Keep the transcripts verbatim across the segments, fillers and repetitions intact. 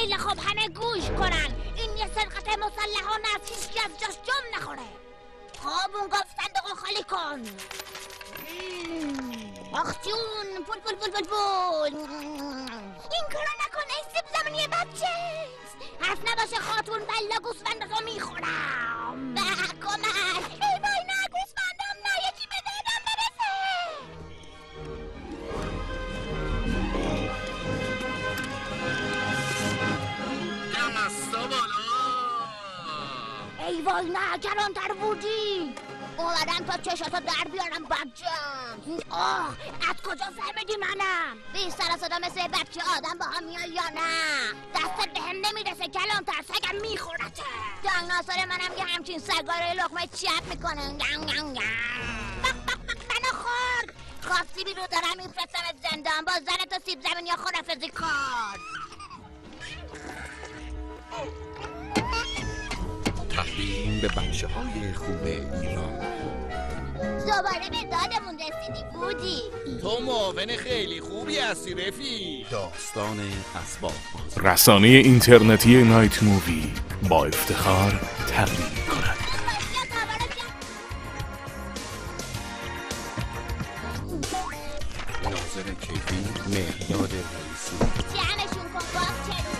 خیلی خوب همه گوش کنن. این یه سرقت مسلحانه است، هیچکی از جاش جم نخوره. خب اون گفت صندوقو خالی کن. آخ جون، پول پول پول پول پول. این کارو نکن ای سیب زمینی بچه. حرف نباشه خاتون، بلا گوسفندتو میخورم. به کمک. ای وای نه گوسفندم نه، یکی به دردم برسه. دمستا بالا. ای وای نه، گرانتر بودی. اومدم تا چشاتو در بیارم بچم. آه، از کجا سر بدی منم؟ بی سر صدا مثل بچه آدم با هم میای یا نه؟ دستت به هم نمیرسه کلانتر، سگم میخورته. دنگناسار منم که همچین سگاره لقمه چپ میکنه. گنگ گنگ گنگ. بق بق بق منو خورد. خواستی بیرو دارم میفرستمت زندان با زنت و سیب زمین یا خدافزی کن. تحریم به بچه های خوب ایران. دوباره به دادمون رسیدی بودی. تو معاون خیلی خوبی هستی رفیق. داستان اسباب رسانه اینترنتی نایت مووی با افتخار تقدیم کند. ناظر کیفی مهداد رئیسی. جمعشون کن باز چرو.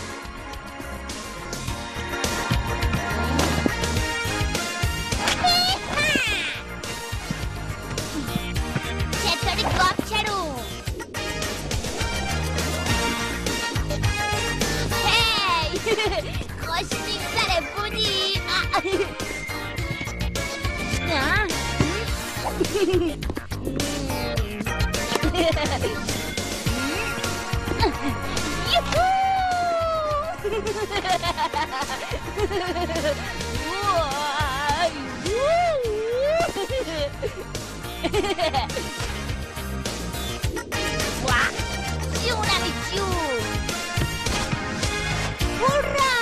چطوری گاب چرو؟ هی خوش میگذره بودی. Wah, جونمی جون. هورا!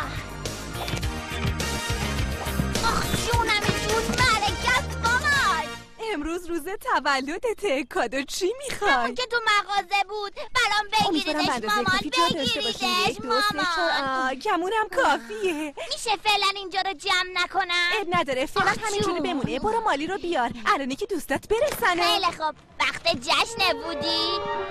آخ جونمی جون، ملکه است مامان. امروز روز تولدته، کادو چی میخوای؟ همون که تو مغازه بود، برام بگیریدش مامان، بگیریدش مامان. کمونم کافیه. میشه فعلا اینجا رو جمع نکنم؟ اب نداره، فعلا همینجوری بمونه. برو مالی رو بیار، الانی که دوستات برسنه. خیلی خوب، وقت جشن بودی.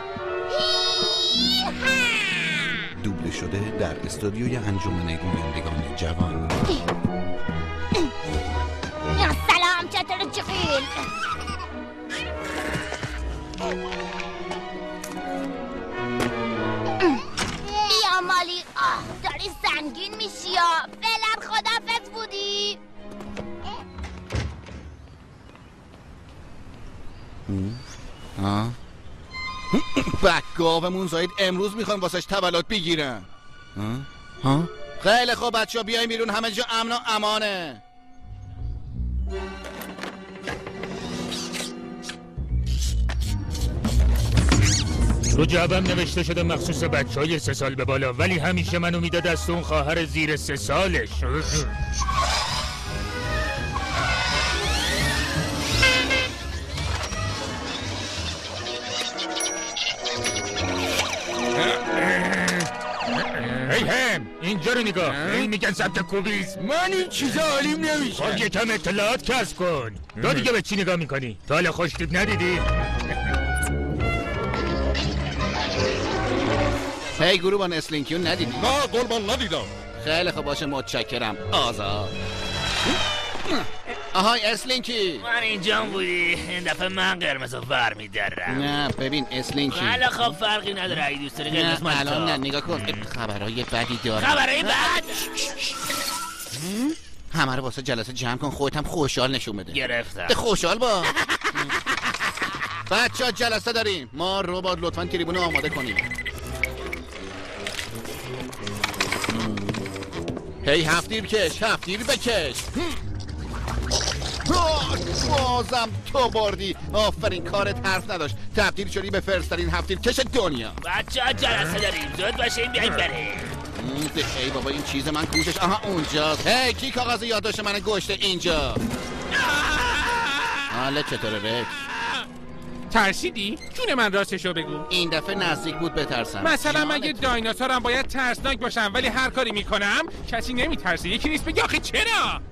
دوبله شده در استودیوی انجمن گویندگان جوان. یا سلام، چطور جقیل؟ بیا مالی. آه، داری سنگین میشی یا فعلا خدافظ بودی. ها؟ بکگاومون زاید امروز میخوایم واسش تولد بگیرن. ها؟ ها؟ خیلی خوب بچه ها بیایم بیرون، همه جا امن و امانه. رو جعبم نوشته شده مخصوص بچه های سه سال به بالا، ولی همیشه منو میده دست اون خواهر زیر سه سالش. هی هم اینجا رو نگاه. این میگن ثبت کوبیست. من این چیزا حالیم نمیشه. خب یکم اطلاعات کسب کن. تو دیگه به چی نگاه میکنی؟ تا حالا خوشتیب ندیدی؟ هی گروبان اسلینکیون ندیدی؟ نه قربان ندیدم. خیلی خوب باشه، متشکرم. آزاد. آهای اسلینکی، من اینجا بودی. این دفعه من قرمز رو ور میدارم. نه ببین اسلینکی، حالا خب فرقی نداره. اگه دوست داری قرمز نه الان نه، نگاه کن خبرهای بدی داره. خبرهای بد؟ همه رو واسه جلسه جمع کن، خودت هم خوشحال نشون بده. گرفتم. خوشحال با بچه ها جلسه داریم. ما رو باید لطفا تریبون آماده کنیم. هی هفتیر کش، هفتیر بکش. بازم تو بردی. آفرین، کارت حرف نداشت. تبدیل شدی به فرسترین هفتیر کش دنیا. بچه ها جلسه داریم، زود باشیم بیاییم بریم. ای بابا این چیز من کوشش. آها اونجاست. هی کی کاغذ یادداشت من گوشته اینجا؟ حالا چطوره رکس؟ ترسیدی؟ جون من راستشو بگو. این دفعه نزدیک بود بترسم. مثلا مگه دایناسورم باید ترسناک باشم ولی هر کاری میکنم کسی نمیترسه. یکی نیست بگه آخه چرا؟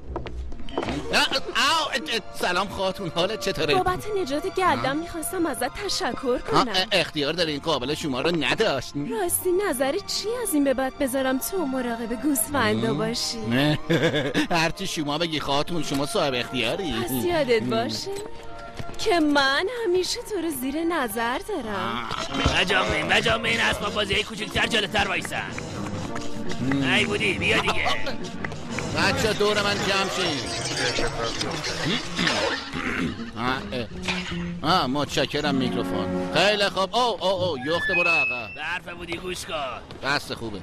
سلام خاتون، حالت چطوره؟ بابت نجات گلدم میخواستم ازت تشکر کنم. اختیار داری، این قابل شما رو نداشت. راستی نظری چی از این به بعد بذارم تو مراقب گوسفندا باشی؟ هرچی شما بگی خاتون، شما صاحب اختیاری. پس یادت باشه که من همیشه تو رو زیر نظر دارم. مجامین مجامین اسباب بازی های کوچکتر جلوتر وایسن. ای بودی بیا دیگه. بچه دور من جمع شید. آه متشکرم میکروفون. خیلی خوب. او او او یخته برو آقا. به حرف بودی گوش کن. بسته خوبه.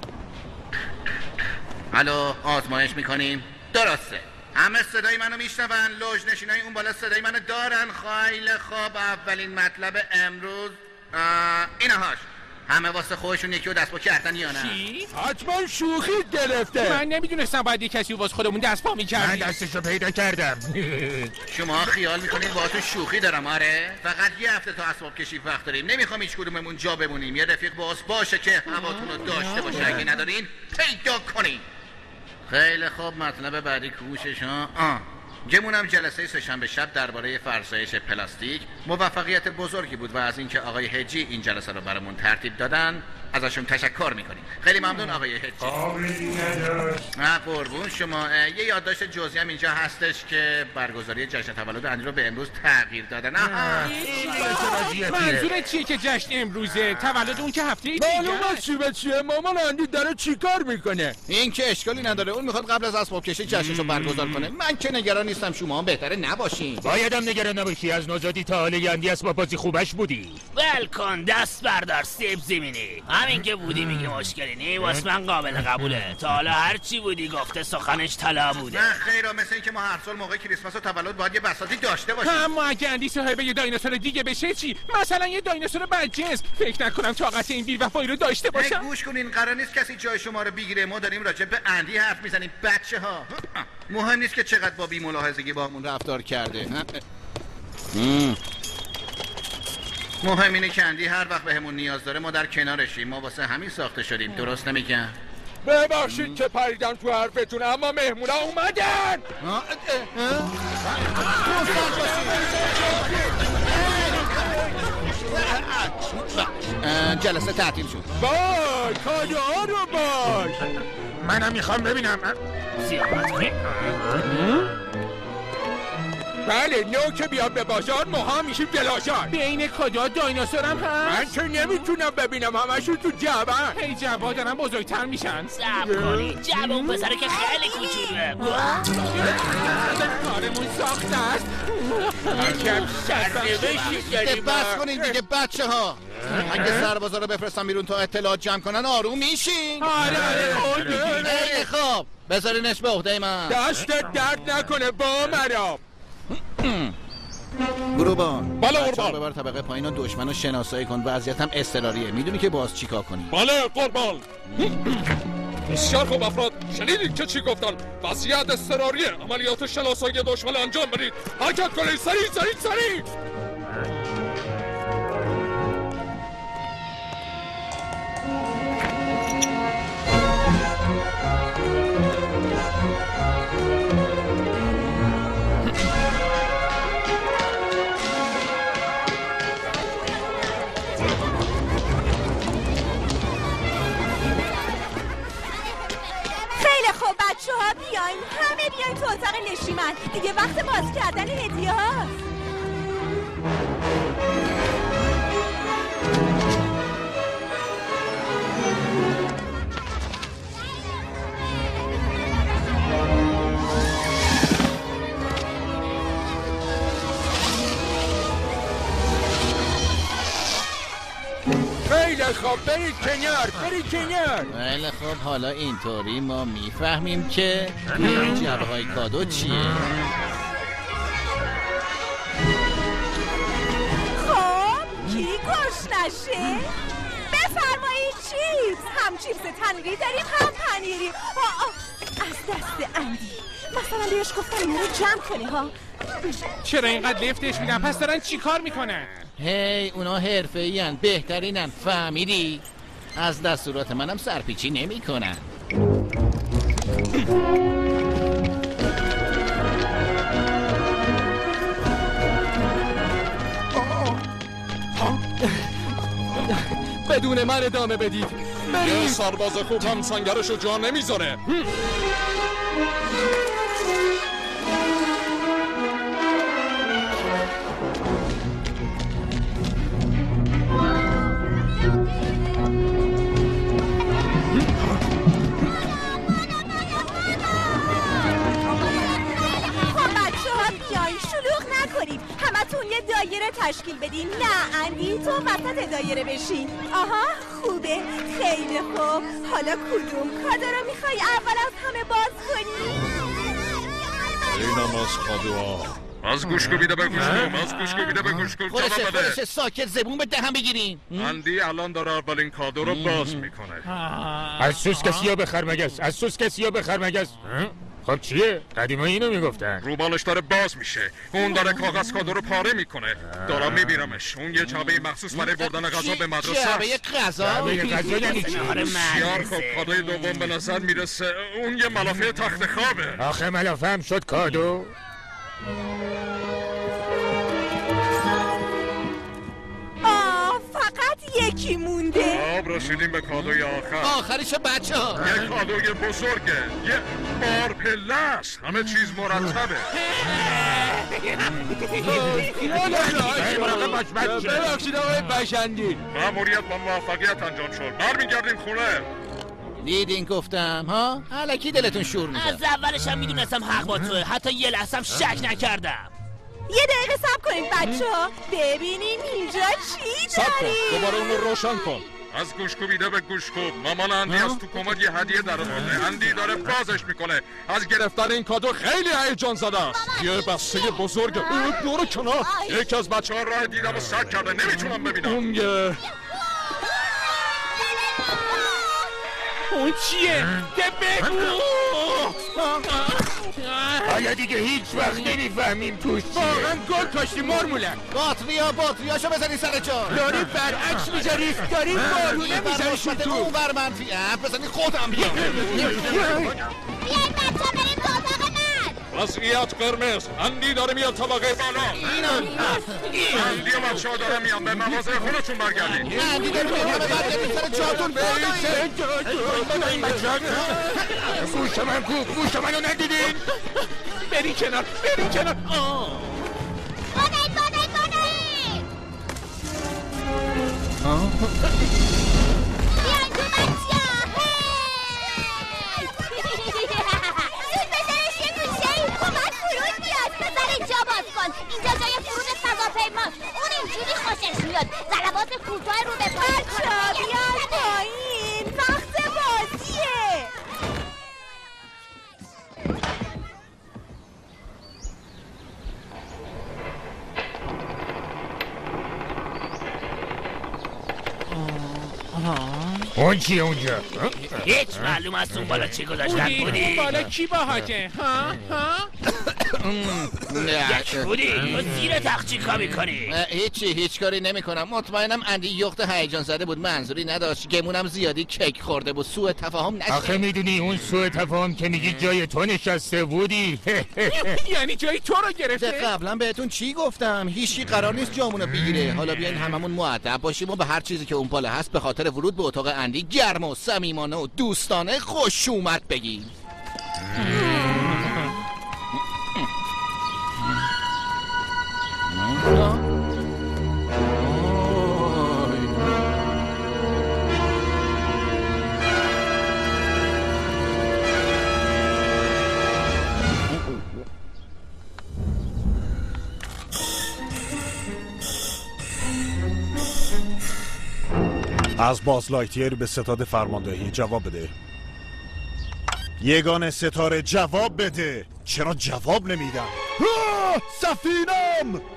الو آزمایش میکنیم. درسته. همه صدای منو میشنون. لوژ نشینای اون بالا صدای منو دارن. خیلی خوب. اولین مطلب امروز اینهاش. همه واسه خودشون یکی رو دست پا کردن یا نه؟ چی؟ حتما شوخی گرفته. من نمیدونستم باید یه کسی رو واسه خودمون دست پا میکردیم. من دستشو پیدا کردم. شما خیال میکنید با تو شوخی دارم؟ آره فقط یه هفته تا اسباب کشی وقت داریم. نمیخوام هیچ کدوممون جا بمونیم. یه رفیق باز باشه که هواتون رو داشته باشه. اگه ندارین پیدا کنین. خیلی خوب. مطلب بعدی کوشش ها. آه گمونم جلسه سه‌شنبه شب درباره فرسایش پلاستیک موفقیت بزرگی بود و از اینکه آقای هجی این جلسه رو برامون ترتیب دادن ازشون تشکر میکنیم. خیلی ممنون آقای هجی. نه قربون شما. یه یادداشت جزئی هم اینجا هستش که برگزاری جشن تولد اندی رو به امروز تغییر دادن. منظورت چیه که جشن امروزه؟ تولد اون که هفته دیگه. معلوم است چی به چیه. مامان اندی داره چیکار میکنه؟ این که اشکالی نداره. اون میخواد قبل از اسباب کشی جشنشو برگزار کنه. من که نگران نیستم. شما هم بهتره نباشین. بایدم نگران نباشی. از نوزادی تا حالا اندی اسباب بازی خوبش بودی. ول کن دست بردار سیب زمینی. همین که بودی میگه مشکلی نی. واسه من قابل قبوله. تا حالا هر چی بودی گفته سخنش طلا بوده. نه خیره. مثل اینکه ما هر سال موقع کریسمس و تولد باید یه بساطی داشته باشیم. اما اگه اندی صاحب یه دایناسور دیگه بشه چی؟ مثلا یه دایناسور بدجنس. فکر نکنم طاقت این بی‌وفایی رو داشته باشم. گوش کنین. قرار نیست کسی جای شما رو بگیره. ما داریم راجع به اندی حرف میزنیم بچه‌ها. مهم نیست که چقدر با بی ملاحظگی باهمون رفتار کرده. مهم اینه که اندی هر وقت بهمون نیاز داره ما در کنارشیم. ما واسه همین ساخته شدیم. درست نمیگم؟ ببخشید که پریدم تو حرفتون اما مهمونا اومدن. جلسه تعطیل شد. وای کادوها رو باش. منم میخوام ببینم. زیادت کنی. بله نو که بیاد به بازار ماها میشیم گلاشان. بین کادوها دایناسورم هست؟ من که نمیتونم ببینم. همشون تو جعبن. هی جعبها دارن بزرگتر میشن. صبر کنی. جعب اون پسره که خیلی کوچولوه. کارمون ساخته است. یکم سرنوشتی داریم. بس کنین دیگه بچه ها. اگه سربازا رو بفرستم بیرون تا اطلاعات جمع کنن آروم میشین. آره آره. خیلی خوب. بذارینش به عهده من. دستت درد نکنه با مرا. گروبان بله قربان قربان. ببر طبقه پایین و دشمن رو شناسایی کن. وضعیتم اضطراریه. میدونی که باز چیکار کنی؟ بله قربان. بسیار خوب افراد. شنیدید که چی گفتن؟ وضعیت اضطراریه. عملیات شناسایی دشمن انجام بدید. حرکت کنید. سریع سریع سریع. خب بچه ها بیاین. همه بیاین تو اتاق نشیمن. دیگه وقت باز کردن هدیه هاست. خیلی خوب. برید کنار. برید کنار. خیلی خوب. حالا اینطوری ما میفهمیم که این جعبه های کادو چیه. خب کی گشنشه؟ بفرمایید چیپس. هم چیپس تنوری داریم هم پنیری. آه آه. از دست اندی. مثلا بهش گفتم اینا رو جمع کنی ها. چرا اینقدر لفتش میدن؟ پس دارن چی کار میکنن؟ هی اونا حرفه‌ای ان، بهترینن، فهمیدی؟ از دستورات منم سرپیچی نمی کنن. بدون من ادامه بدید. یه سرباز خوب هم سنگرشو جا نمیذاره. همتون یه دایره تشکیل بدین. نه اندی تو وسط دایره بشین. آها خوبه، خیلی خوب. حالا کدوم کادو رو میخوای اول از همه باز کنی؟ اینم از کادوها. از گوشکو بیده به گوشکو، از گوشکو بیده به گوشکو. خودشه خودشه ساکت، زبون به دهم بگیرین. اندی الان داره اولین کادو رو باز میکنه. از سوس کسی ها بخر مگس، از سوس کسی ها بخر مگس. خب چیه؟ قدیما اینو میگفتن. روبالش داره باز میشه. اون داره کاغذ کادو رو پاره میکنه. دارم میبینمش. اون یه جعبه مخصوص برای بردن غذا به مدرسه. جعبه غذا؟ جعبه غذا یعنی چی؟ بسیار خب کادوی دوم به نظر میرسه اون یه ملافه تخت خوابه. آخه ملافه هم شد کادو؟ یکی مونده. آب رسیدیم به کادوی آخر. آخریشو بچه ها. یه کادوی بزرگه، یه بار پله است، همه چیز مرتبه. ببخشید آقای بشندی، مأموریت با موفقیت انجام شد. برمیگردیم خونه. دیدین گفتم ها؟ الکی دلتون شور میشه. از اولش هم میدونستم حق با توه، حتی یه لحظه هم شک نکردم. یه دقیقه صبر کنید بچه ها، ببینیم اینجا چی صبر کن، داریم. دوباره اون رو روشن کن. از گوشکو بیده به گوشکو. مامان اندی از تو کمد یه هدیه در آورده. اندی داره بازش میکنه. از گرفتن این کادو خیلی هیجان زده است. یه بسته بزرگه. برو کنار. یکی از بچه ها راه دیدم و سد کرده، نمیتونم ببینم. اون یه اون چیه؟ ده بگو. حالا دیگه هیچ وقت نمیفهمیم توش چیه. واقعا گل کاشتی مرمولک. باتریا باتریاشو بزنی سر جا. داری برعکس میذاری، داری بارونه میذاری شو تو. اون بر منفی اه بزنی خودم بیام. بیاین بچه بریم تو اتاق من. وضعیت قرمز. اندی داره میاد طبقه بالا. اینا اندی و بچه ها داره میاد. به مواضع خودتون برگردید. اندی داره میاد. همه برگردید سر جاتون. گوش من کو، گوش منو ندیدین؟ بری کنار، بری کنار. بانید بانید بانید. بیاین تو بچه ها. زود بزنش یه گوشه ای. کمک فرود بیاد. بزن اینجا باز کن. اینجا جای فرود فضاپیماست. اون اینجوری خوشش میاد. ضربات کوتاه رو به پای بچه ها بیاین پایین، وقت بازیه. اون چیه اونجا؟ هیچ معلوم است اون بالا چی گذاشتن بودی؟ بودی؟ اون بالا کی باهاته؟ ها؟ ها؟ یک بودی؟ تو زیر تخت چی کار میکنی؟ هیچی هیچ کاری نمی کنم. مطمئنم اندی یخت هیجان زده بود، منظوری نداشت. گمونم زیادی کیک خورده بود، سوء تفاهم نشه. آخه میدونی اون سوء تفاهم که میگی جای تو نشسته بودی. یعنی جای تو رو گرفته؟ قبلا بهتون چی گفتم؟ هیچی قرار نیست جامونو بگیره. حالا بیاین هممون مؤدب باشیم و به هر چیزی که اون بالا هست به خاطر ورود به اتاق اندی گرم و صمیمانه و دوستانه خوش اومد بگیم. از باز لایتیر به ستاد فرماندهی جواب بده. یگان ستاره جواب بده. چرا جواب نمیدم؟ سفینم!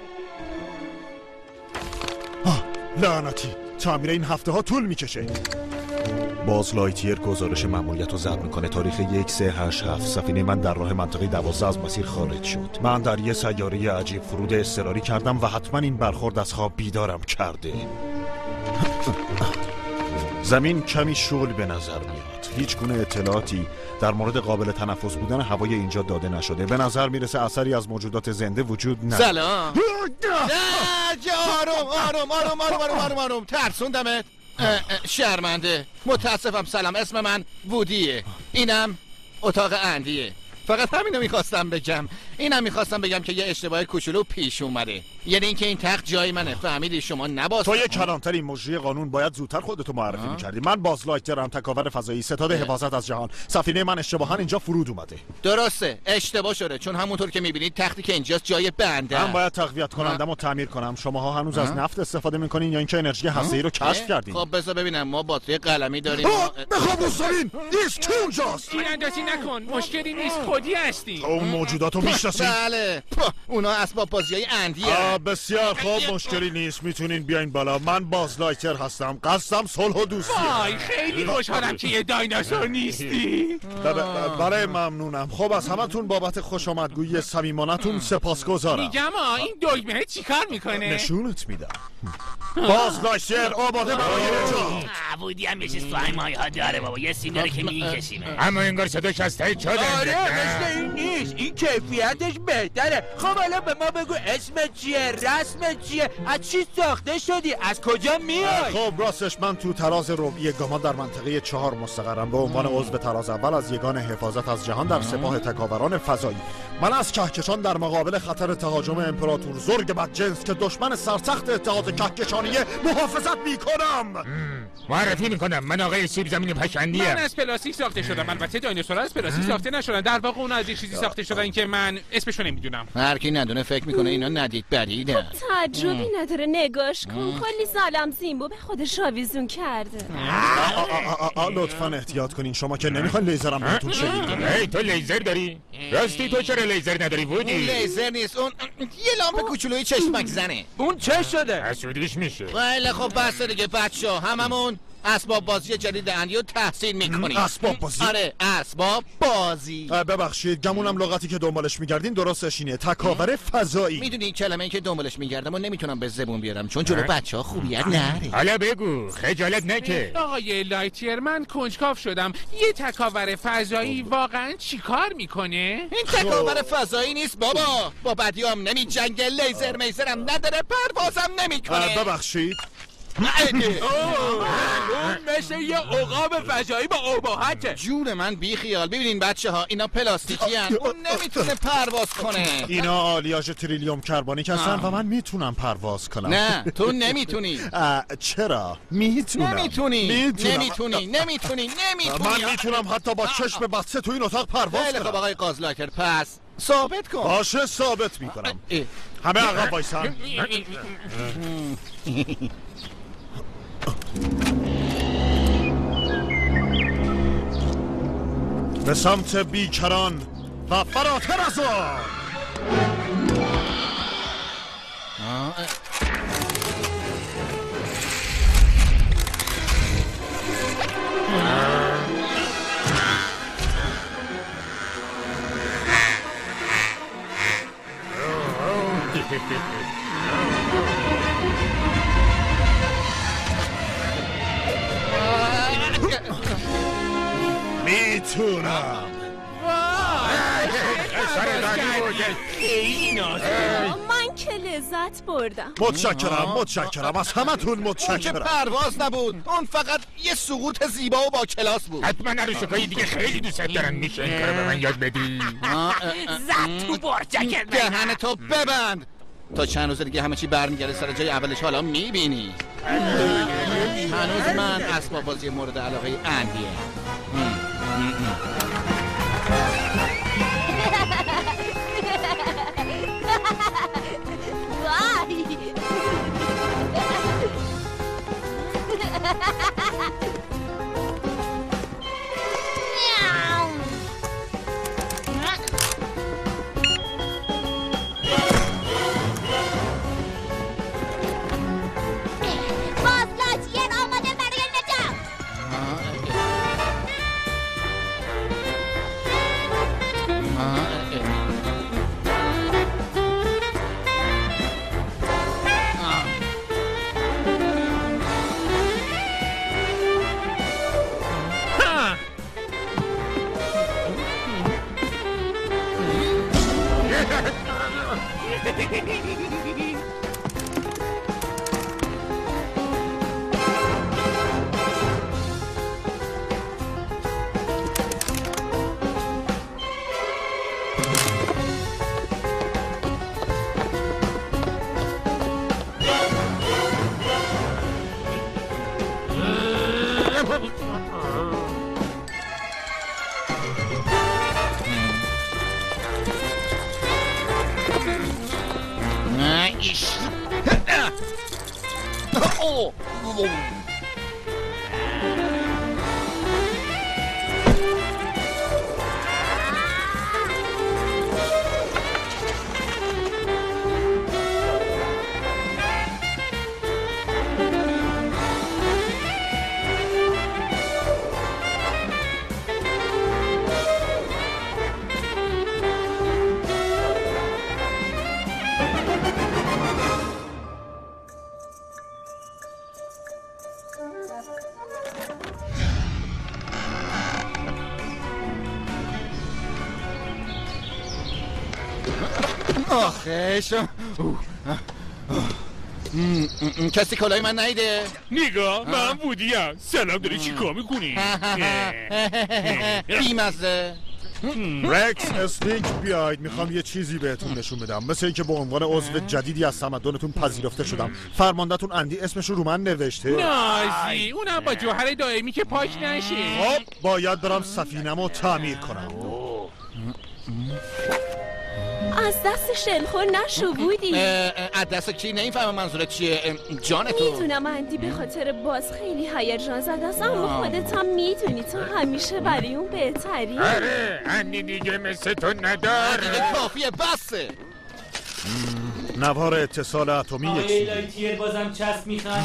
آه، لعنتی، تعمیر این هفته ها طول میکشه. باز لایتیر گزارش مأموریت رو ضبط میکنه. تاریخ یک سه هشت هفت سفینه من در راه منطقه دوازده از مسیر خارج شد. من در یه سیاره عجیب فرود اضطراری کردم و حتما این برخورد از خواب بیدارم کرده. زمین کمی شل به نظر میاد. هیچ گونه اطلاعاتی در مورد قابل تنفس بودن هوای اینجا داده نشده. به نظر میرسه اثری از موجودات زنده وجود نداره. سلام. نه آروم آروم آروم آروم آروم آروم آروم ترسوندمت. شرمنده. متاسفم. سلام، اسم من وودیه. اینم اتاق اندیه. فقط همینو میخواستم بگم. اینم میخواستم بگم که یه اشتباه کوچولو پیش اومده. یعنی اینکه این تخت جای منه. فهمیدی شما نباز. تو یه کلانتری مجری قانون باید زودتر خودتو معرفی میکردی. من باز لایترم، تکاور فضایی، ستاد حفاظت از جهان. سفینه من اشتباها اینجا فرود اومده. درسته، اشتباه شده، چون همونطور که میبینید تختی که اینجاست جای بنده. من باید تقویت کنندمو تعمیر کنم. شماها هنوز از نفت استفاده میکنین یا اینکه انرژی هسته‌ای رو کشف کردین؟ خب بذار ببینم. ما باتری قلمی داریم. بخوام بوسارین نیست که اونجاست. تیراندازی نکن، مشکلی نیست، خودی هستی. اون موجوداتو میشناسین؟ بله، اونا اسباب بازیای اندیه. بسیار خوب، مشکلی نیست، میتونین بیاین بالا. من باز لایتر هستم، قصدم صلح و دوستی. وای خیلی خوشحالم که یه دایناسور نیستی. برای ممنونم. خب از همتون بابت خوش آمدگویی صمیمانه‌تون سپاسگزارم. میگم این دگمه چیکار میکنه؟ نشونت میدم. باز لایتر آماده برای نجات. وودی هم یه چیز تو این مایه ها داره بابا، یه سیم داره که میکشیمه. اما انگار صداش از ته چا داره. آره مثل این نیست، این کیفیتش بهتره. خب حالا به ما بگو اسمت چیه، رسمت چیه، از چی ساخته شدی، از کجا میای؟ خب راستش من تو تراز ربعی گاما در منطقه چهار مستقرم به عنوان عضو تراز اول از یگان حفاظت از جهان در سپاه تکاوران فضایی. من از کهکشان در مقابل خطر تهاجم امپراتور زرگ بدجنس که دشمن سرسخت اتحاد کهکشانیه محافظت میکنم. معرفی میکنم، من آقای سیب زمین پشندیم. من از پلاستیک ساخته شدم. البته دایناسورها از پلاستیک ساخته نشدن. در واقع اون از یه چیزی ساخته شدن که من اسمشو نمیدونم. هر کی ندونه فکر میکنه اینا ندید بریده. تعجبی نداره، نگاش کن. کلی سالم زیمبو به خودش آویزون کرده. لطفاً احتیاط کنین، شما که نمیخواین لیزرم بهتون شدید. هی تو لیزر داری؟ راستی تو چرا لیزر نداری وودی؟ اون لیزر نیست، اون یه لامپ کوچولوی چشمک زنه. اون چه شده؟ حسودیش میشه. خیلی خب بس دیگه بچه‌ها، هممون اسباب بازی جدید اندیو تحسین میکنیم. اسباب بازی؟ آره اسباب بازی. ببخشید گمونم لغتی که دنبالش میگردین درستش اینه، تکاور فضایی. میدونی این کلمه‌ای که دنبالش میگردم و نمیتونم به زبون بیارم چون جلو بچه‌ها خوبیت نره. حالا بگو، خجالت نکه. آقای لایتیر من کنجکاو شدم، یه تکاور فضایی واقعا چیکار میکنه؟ این تکاور فضایی نیست بابا، با بدیام نمی جنگه، لیزر میزرم نداره، پروازم نمیکنه. ببخشید اون مثل یه عقاب فضایی با اباحته. جون من بی خیال. ببینین بچه ها اینا پلاستیکی هن. اون نمیتونه پرواز کنه. اینا آلیاژ تریلیوم کربونیک هستن و من میتونم پرواز کنم. نه تو نمیتونی. چرا؟ میتونم. نمیتونی میتونم. نمیتونی نمیتونی نمیتونی. من میتونم حتی با چشم بسته تو این اتاق پرواز کنم. خیلی خب آقای قازلاکر، پس ثابت کن. باشه ثابت میکنم. همه عقب وایسن. به سمت بیکران و فراتر از آن. میتونم. من که لذت بردم. متشکرم متشکرم از همتون متشکرم. اون که پرواز نبود، اون فقط یه سقوط زیبا و با کلاس بود. حتما عروسکای دیگه خیلی دوست دارن. میشه این کارو به من یاد بدی؟ زد تو برجکر. دهن تو ببند. تا چند روز دیگه همه چی برمیگرده سر جای اولش. حالا میبینی هنوز من اسباب بازی مورد علاقه اندیه. وای آخش کسی کلای من نیده؟ نگاه من بودیم. سلام داری چی کار میکنی؟ بیمزه رکس اسلینک بیاید، میخوام یه چیزی بهتون نشون بدم. مثل اینکه به عنوان عضو جدیدی از تمدنتون پذیرفته شدم. فرماندهتون اندی اسمش رو من نوشته. نازی اونم با جوهر دائمی که پاک نشه. خب باید برم سفینه‌مو تعمیر کنم. از دست شلخور نشو بودی. از دست کی؟ نمیفهمم منظورت چیه. جان تو میدونم اندی به خاطر باز خیلی هیجان زده است، اما خودت هم میدونی تو همیشه برای اون بهتری. آره اندی دیگه مثل تو نداره. دیگه کافیه بسه. نوار اتصال اتمی یک لایتیر بازم چسب میخواد.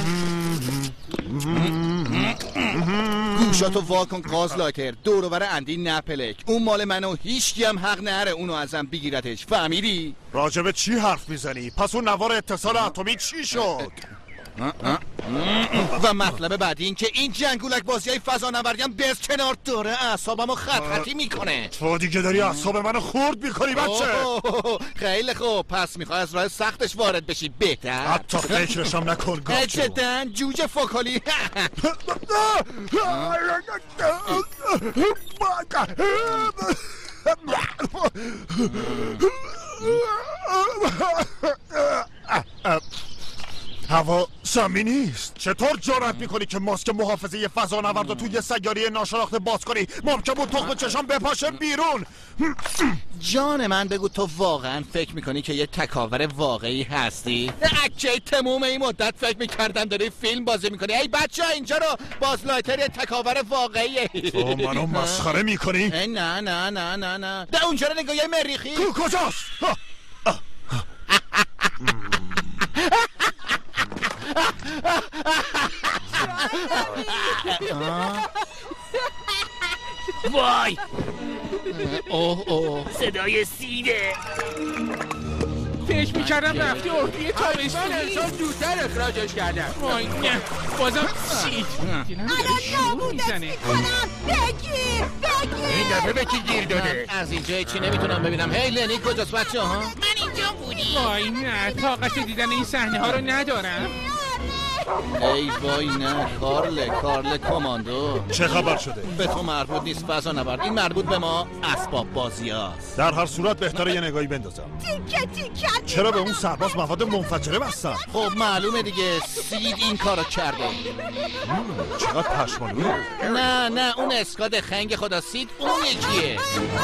گوشاتو وا کن قاز لاکر، دور و بر اندی نپلک. اون مال منو هیچکی هم حق نره اونو ازم بگیرتش. فهمیدی؟ راجب چی حرف میزنی؟ پس اون نوار اتصال اتمی چی شد؟ و مطلب بعدی این که این جنگولک بازی های فضا نوردی هم بز کنار داره اعصابمو خط خطی میکنه. تو دیگه داری اعصاب منو خورد میکنی بچه. خیلی خوب، پس میخوای از راه سختش وارد بشی بهتر. حتی فکرشم نکن گاچو. جدن جوجه فوکالی. هوا سمی نیست. چطور جرأت میکنی که ماسک محافظه ی فضا نورد رو توی سیاره ناشناخته باز کنی؟ ممکن بود تخم چشام بپاشه بیرون. جان من بگو تو واقعا فکر میکنی که یه تکاور واقعی هستی؟ اکچه تموم این مدت فکر میکردم داری فیلم بازی میکنی. ای بچه اینجا رو باز لایتر یه تکاور واقعیه. تو منو مسخره میکنی؟ نه نه نه نه نه ده اونجا رو نگاه یه مریخی. کجاست؟ وای اوه اوه صدای سیده. فکر میکردم رفتی اردوی تابستونی. انسان زودتر اخراجش کردم. وای نه بازم چی؟ الان نابودت میکنم. بگیر بگیر. این دفعه به کی گیر داده؟ از اینجا چی نمیتونم ببینم. هی لنی کجاست بچه ها؟ من اینجا بودی. وای نه طاقت دیدن این صحنه ها رو ندارم. ای وای نه کارل کارل کماندو. چه خبر شده؟ به تو مربوط نیست فضا نورد، این مربوط به ما اسباب بازی هاست. در هر صورت بهتره یه نگاهی بندازم. تیکه تیکه. چرا به اون سرباز مواد منفجره بستن؟ خب معلومه دیگه سید این کارو کرده. چقدر پشمالوه. نه نه اون اسکاد خنگ خدا سید اون یکیه.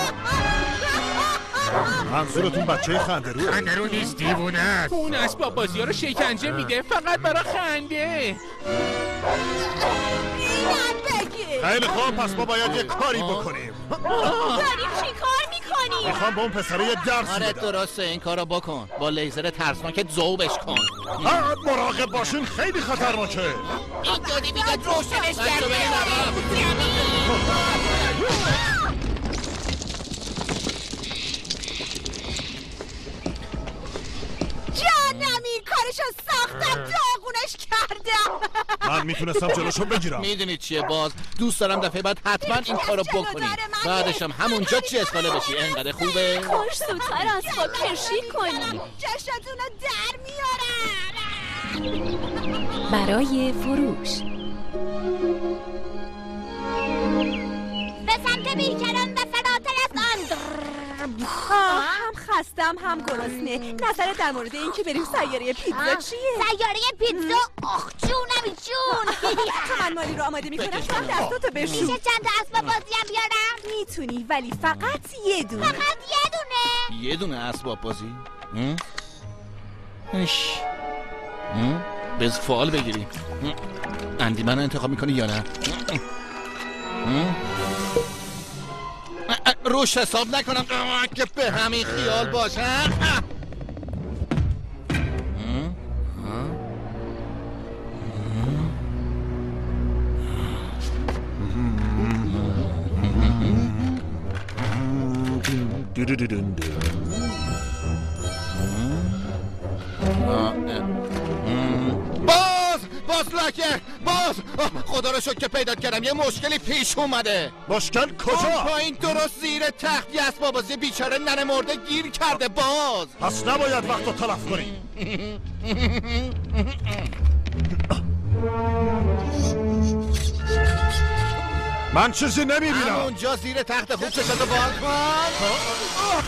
منظورتون بچه خندروه؟ خندرو نیست دیوونه است. اون اسباب بازی ها رو شکنجه میده فقط برای خنده. خیلی خوب پس ما باید یه کاری بکنیم. داری چی کار میکنی؟ میخوام به اون پسره یه درسی آره بدم. درسته این کارو بکن. با لیزر ترسناکت ذوبش کن. مراقب باشین خیلی خطرناکه. این دادی بیداد روشنش کرده. من میتونستم جلوشو بگیرم. میدونید چیه باز؟ دوست دارم دفعه بعد حتما این کارو بکنی. بعدش هم همونجا چی اسکاله بشی. انقدر خوبه. خوش زودتر اسباب کشی کنی. چشتونو در میارم. برای فروش به سمت بیکران و فراتر از آن. آه هم خستم هم گرسنه. نظرت در مورد این که بریم سیاره پیتزا چیه؟ سیاره پیتزا؟ آخ جونمی جون. تو من مالی رو آماده میکنم تو هم دستاتو بشو. میشه چند تا اسباب بازی هم بیارم؟ میتونی ولی فقط یه دونه. فقط یه دونه؟ یه دونه اسباب بازی؟ اش بز فعال بگیری. اندی منو انتخاب میکنی یا نه؟ روش حساب نکنم که به همین خیال باشم. باز باز لاکه باز خدا رو شکر که پیدا کردم. یه مشکلی پیش اومده. مشکل کجا؟ پایین درست زیر تخت یه اسباب بازی بیچاره ننه مرده گیر کرده. باز پس نباید وقت رو تلف کنی. من چیزی نمیبینم. اونجا زیر تخت خوب چشاتو باز کن.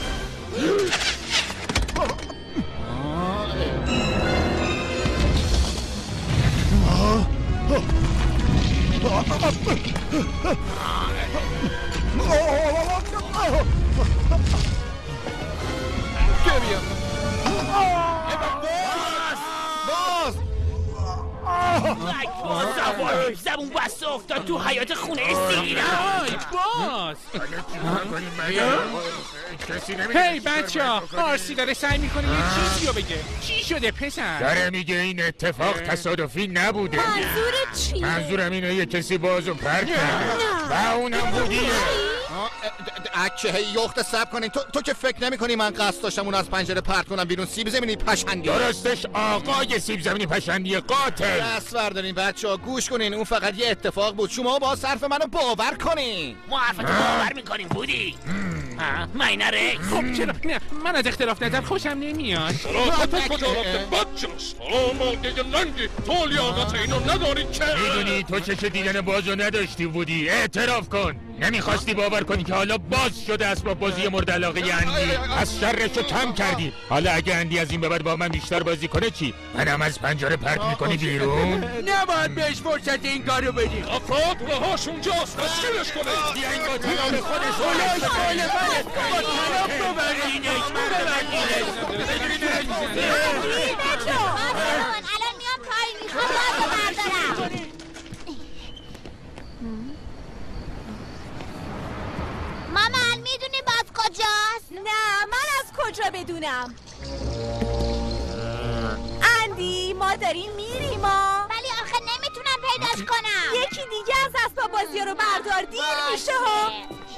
باز باز زبون بسته افتاد تو حیات خونه سینا. باز هی بچه ها آرسی داره سعی میکنه یه چیزی رو بگه. چی شده پسر؟ داره میگه این اتفاق تصادفی نبوده. منظورت چیه؟ منظورم اینه یه کسی بازو پرد کرده و اونم بودیه. اکه هی یخت سب کنین. تو, تو که فکر نمی کنی من قصد داشتم اون از پنجره پرت کنم بیرون سیب زمینی پشندی. درستش آقای سیب زمینی پشندی قاتل. دست بردارین بچه ها گوش کنین. اون فقط یه اتفاق بود. شما با صرف منو باور کنین. ما حرفتو باور میکنیم بودی. من رئیس. خب چرا نه من از اختلاف نظر خوشم نمیاد. شرافت کجا رفته بچه‌ست؟ آماده لنگی تو لیاقت اینو نداری که. میدونی تو چش دیدن بازو نداشتی بودی. اعتراف کن. نمیخواستی باور کنی که حالا باز شده اسباب بازی مورد علاقه اندی. از شرشو کم کردی. حالا اگه اندی از این به بعد با من بیشتر بازی کنه چی؟ منم از پنجره پرت میکنی بیرون؟ نباید بهش فرصت این کارو بدی. افراد رهاش اونجاست. تشکیلش کنه. بیاین با تمام خودش اولاش حال منه. با طرف ببرینش. ببرینش. الان میام پایین میخوام بازو بردارم. مامان میدونی باز کجاست؟ نه من از کجا بدونم؟ اندی ما داریم میریم ما. ولی آخه نمیتونم پیداش کنم. یکی دیگه از اسباب بازی رو بردار دیر میشه ها.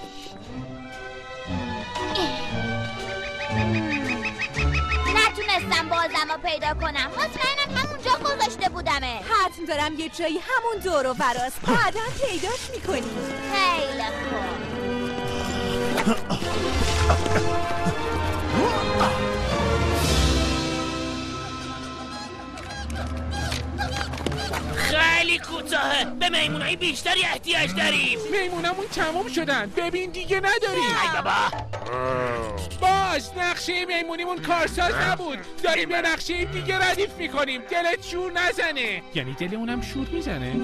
نتونستم بازم رو پیدا کنم. مطمئنم همونجا گذاشته بودمه. حتم دارم یه جایی همون دور و براست. بعدا پیداش میکنی. خیلی خوب. خیلی کوتاهه. به میمونای بیشتری احتیاج داریم. میمونمون تموم شدن. ببین دیگه نداریم. ای بابا باز نقشه میمونیمون کارساز نبود. داریم یه نقشه دیگه ردیف میکنیم. دلت شور نزنه. یعنی دل اونم شور میزنه؟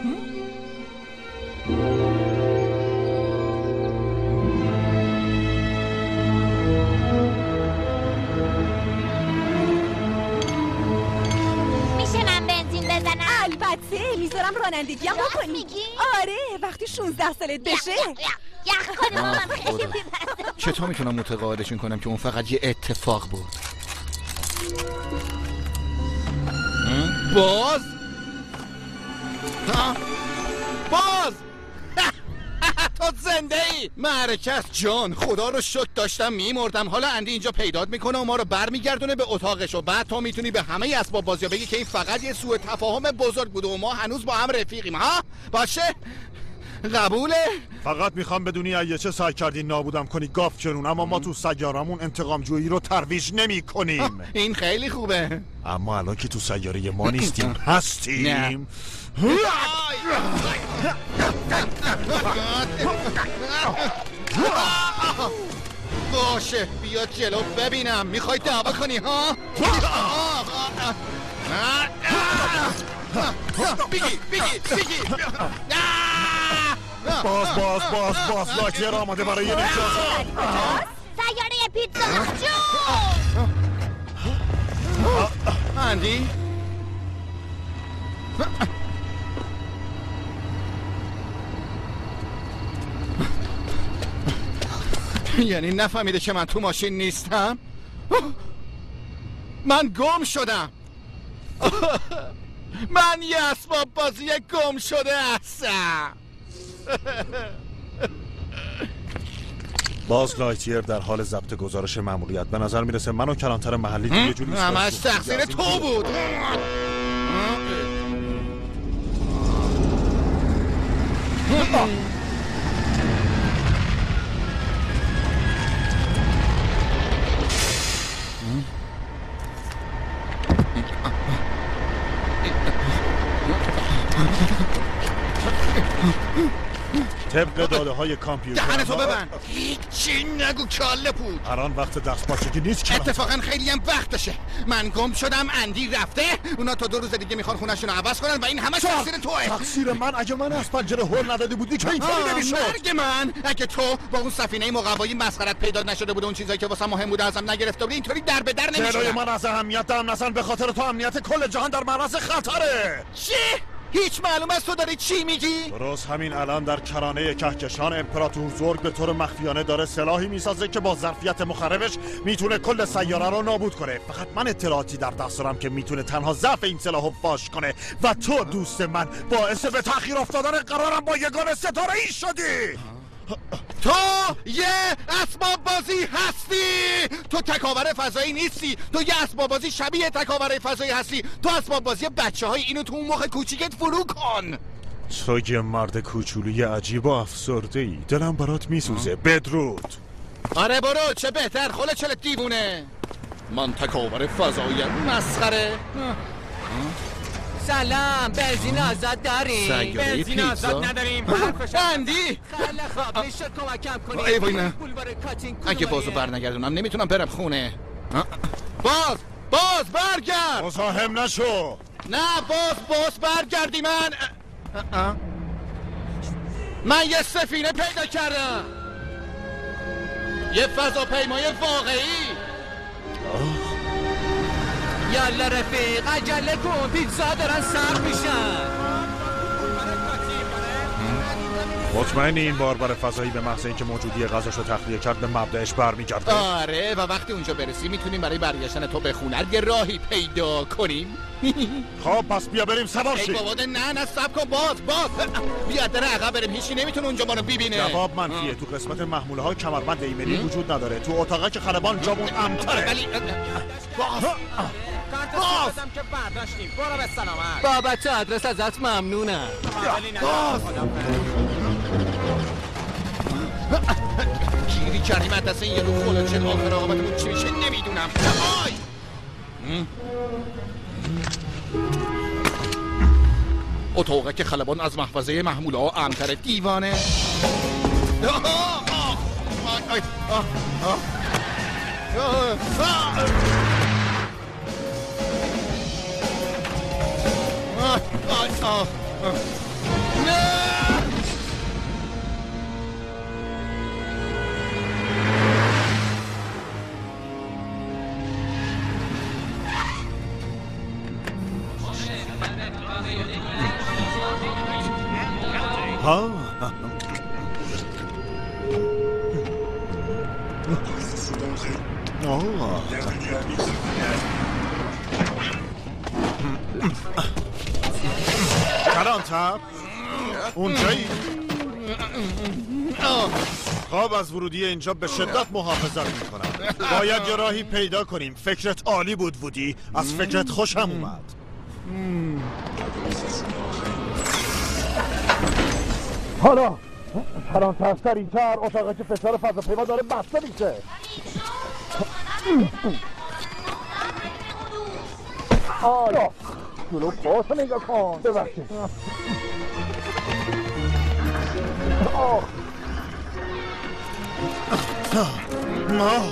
البته میذارم رانندگی هم بکنی. میگی؟ آره وقتی شونزده سالت بشه. یخ کنی مامان خیلی بده. چطور میتونم متقاعدشون کنم که اون فقط یه اتفاق بود؟ باز؟ ها؟ باز؟ تو زنده ای. معرکه است جان، خدا رو شکر داشتم میمردم. حالا اندی اینجا پیدات میکنه و ما رو برمیگردونه به اتاقش و بعد تو میتونی به همه اسباب بازی‌ها بگی که این فقط یه سوء تفاهم بزرگ بوده و ما هنوز با هم رفیقیم. ها باشه؟ قبوله؟ فقط میخوام بدونی اگه چه سعی کردی نابودم کنی گاف چرون، اما ما تو سیارمون انتقام جویی رو ترویج نمی کنیم. این خیلی خوبه. اما الان که تو سیاره ما نیستیم هستیم. باشه بیا جلو ببینم میخوای دعوا کنی ها؟ بگی بگی بگی باز باز باز باز لاکیر آماده برای یه نجات. سیاره پیتزا جون اندی یعنی نفهمیده که من تو ماشین نیستم؟ من گم شدم. من یه اسباب بازی گم شده هستم. باز لایتیر در حال ضبط گزارش مأموریت. به نظر میرسه من و کلانتر محلی یه جوری همش تقصیر تو بود. طبق داده های کامپیوتر دهن تو ببند. هیچی نگو کاله بود. الان وقت دست پاچگی نیست که اتفاقا خیلی هم وقتشه. من گم شدم، اندی رفته، اونا تا دو روز دیگه میخوان خونه‌شون رو عوض کنن و این همه تقصیر توئه. تقصیر من؟ اگه من از پنجره هول نداده بودی که اینطوری نمیشد. مرگ من اگه تو با اون سفینه مقوایی مسخرت پیدا نشده بود، اون چیزایی که واسه مهم بود ازم نگرفته بودی، اینطوری در به در نمیشد. جلوی من از اهمیت دارم نزن، به خاطر تو امنیت کل جهان در معرض خطره. چی؟ هیچ معلوم است تو داری چی میگی؟ درست همین الان در کرانه کهکشان امپراتور زورگ به طور مخفیانه داره سلاحی میسازه که با ظرفیت مخربش میتونه کل سیاره رو نابود کنه. فقط من اطلاعاتی در دست دارم که میتونه تنها ضعف این سلاحو فاش کنه و تو دوست من باعث به تأخیر افتادن قرارم با یگان ستاره ای شدی. تو یه اسباب بازی هستی. تو تکاور فضایی نیستی، تو یه اسباب بازی شبیه تکاور فضایی هستی. تو اسباب بازی بچه های اینو تو اون مخ کوچیکت فرو کن. تو یه مرد کوچولوی عجیب و افسرده ای، دلم برات میسوزه. بدرود. آره برو، چه بهتر. خله چله دیوونه. من تکاور فضایی مسخره. سلام، بنزین آزاد داریم؟ بنزین آزاد نداریم. اندی خیلی خوب، میشه کمکم کنی؟ ای وای نه، اگه بازو برنگردونم نمیتونم برم خونه. باز باز برگرد. مزاحم نشو. نه باز باز برگردی. من من یه سفینه پیدا کردم، یه فضاپیمای واقعی. یالا رفیق عجله کن، پیتزا دارن سرد میشن. مطمئنی این باربر فضایی به محض اینکه موجودی غذاش رو تخلیه کرد به مبدأش برمیگرده؟ آره، و وقتی اونجا برسی میتونیم برای برگشتن تو به خونه یه راهی پیدا کنیم. خب پس بیا بریم سوار شیم. ای بابا نه نه صبر کن. باز باز بیا در عقب بریم. هیچی نمیتونه اونجا ما رو ببینه. جواب منفیه. تو قسمت محموله ها کمربند ایمنی وجود نداره. تو اتاقه که خلبان جامون امتره. ولی باز باز که برداشتیم. برو به سلامت. بابت آدرس ازت ممنونم. باز گیری کردیم از دست این یه رو خلوچه. آخر آقابتمون چی میشه نمیدونم. آی اتاقه که خلبان از محفظه محموله ها امتره. دیوانه. نه ها کلانتر اونجایی؟ خواب از ورودی اینجا به شدت محافظت میکنم. باید یه راهی پیدا کنیم. فکرت عالی بود وودی، از فکرت خوشم اومد. حالا کلانترتر اینتر اتاقه که فشار فضاپیما داره بسته میشه. آلا جلو پاسو نگاه کن. ببخشید. ما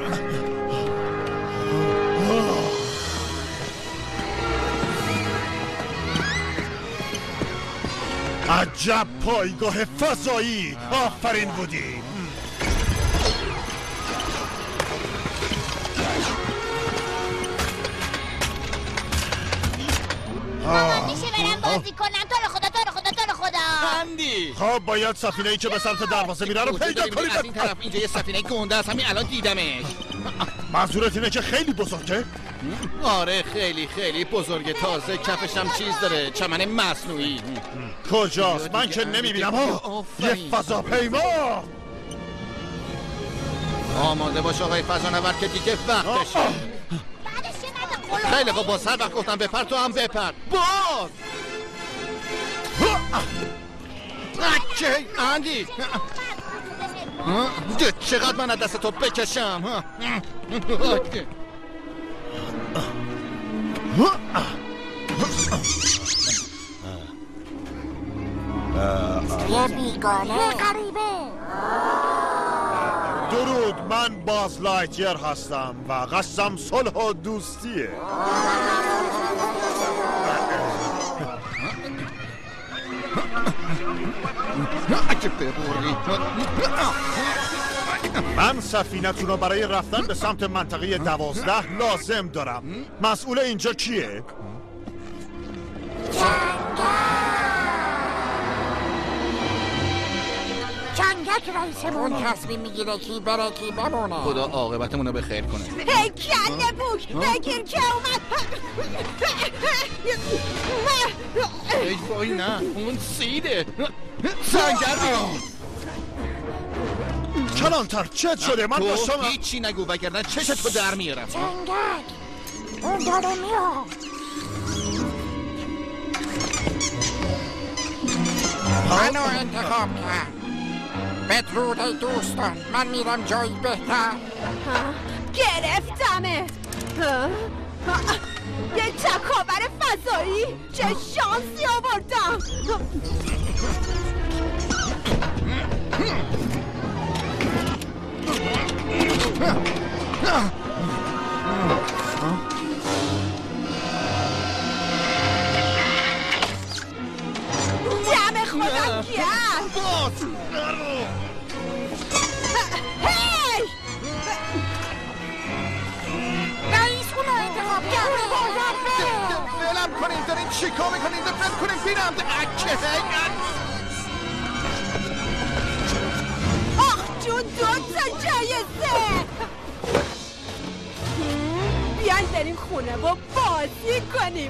عجب پایگاه فضایی. آفرین بودی. بابا میشه برم بازی کنم؟ تو رو خدا تو رو خدا تو رو خدا. اندی خب باید سفینه ای که به سمت دروازه میره رو پیدا کنید. از این طرف اینجا یه سفینه گنده است، همین الان دیدمش. منظورت اینه که خیلی بزرگه؟ آره خیلی خیلی بزرگه، تازه کفش هم چیز داره، چمن مصنوعی. کجاست؟ من که نمیبینم. ها یه فضاپیما. آماده باش آقای فضانورد که دیگه وقتشه. خیلی خوب، باز هر وقت گفتم بپر تو هم بپر. باز اکی اندی چقدر من از دست تو بکشم. یه بیگانه غریبه. درود، من باز لایتیر هستم و قصدم صلح و دوستیه. من سفینتون رو برای رفتن به سمت منطقه دوازده لازم دارم. مسئول اینجا کیه؟ چنگک رئیسمون تصمیم میگیره کی بره کی بمونه. خدا عاقبتمون رو به خیر کنه. هی کله بوک بگیر که اومد. ای وای نه، اون سیده سنگر بیا. کلانتر چت شده؟ من با شما هیچی نگو وگرنه چشتو در میارم. چنگک اون داره میاد. منو انتخاب کرد. بدرود ای دوستان، من میرم جایی بهتر. گرفتمه. یه تکاور فضایی، چه شانسی آوردم. دم خودم گرم. هی رئیس اونو انتخاب کرده. ولم کنین، دارین چیکار میکنین؟ ولم کنین بیرم. آخ جون، دو تا جایزه. بیان بریم خونه و بازی کنیم.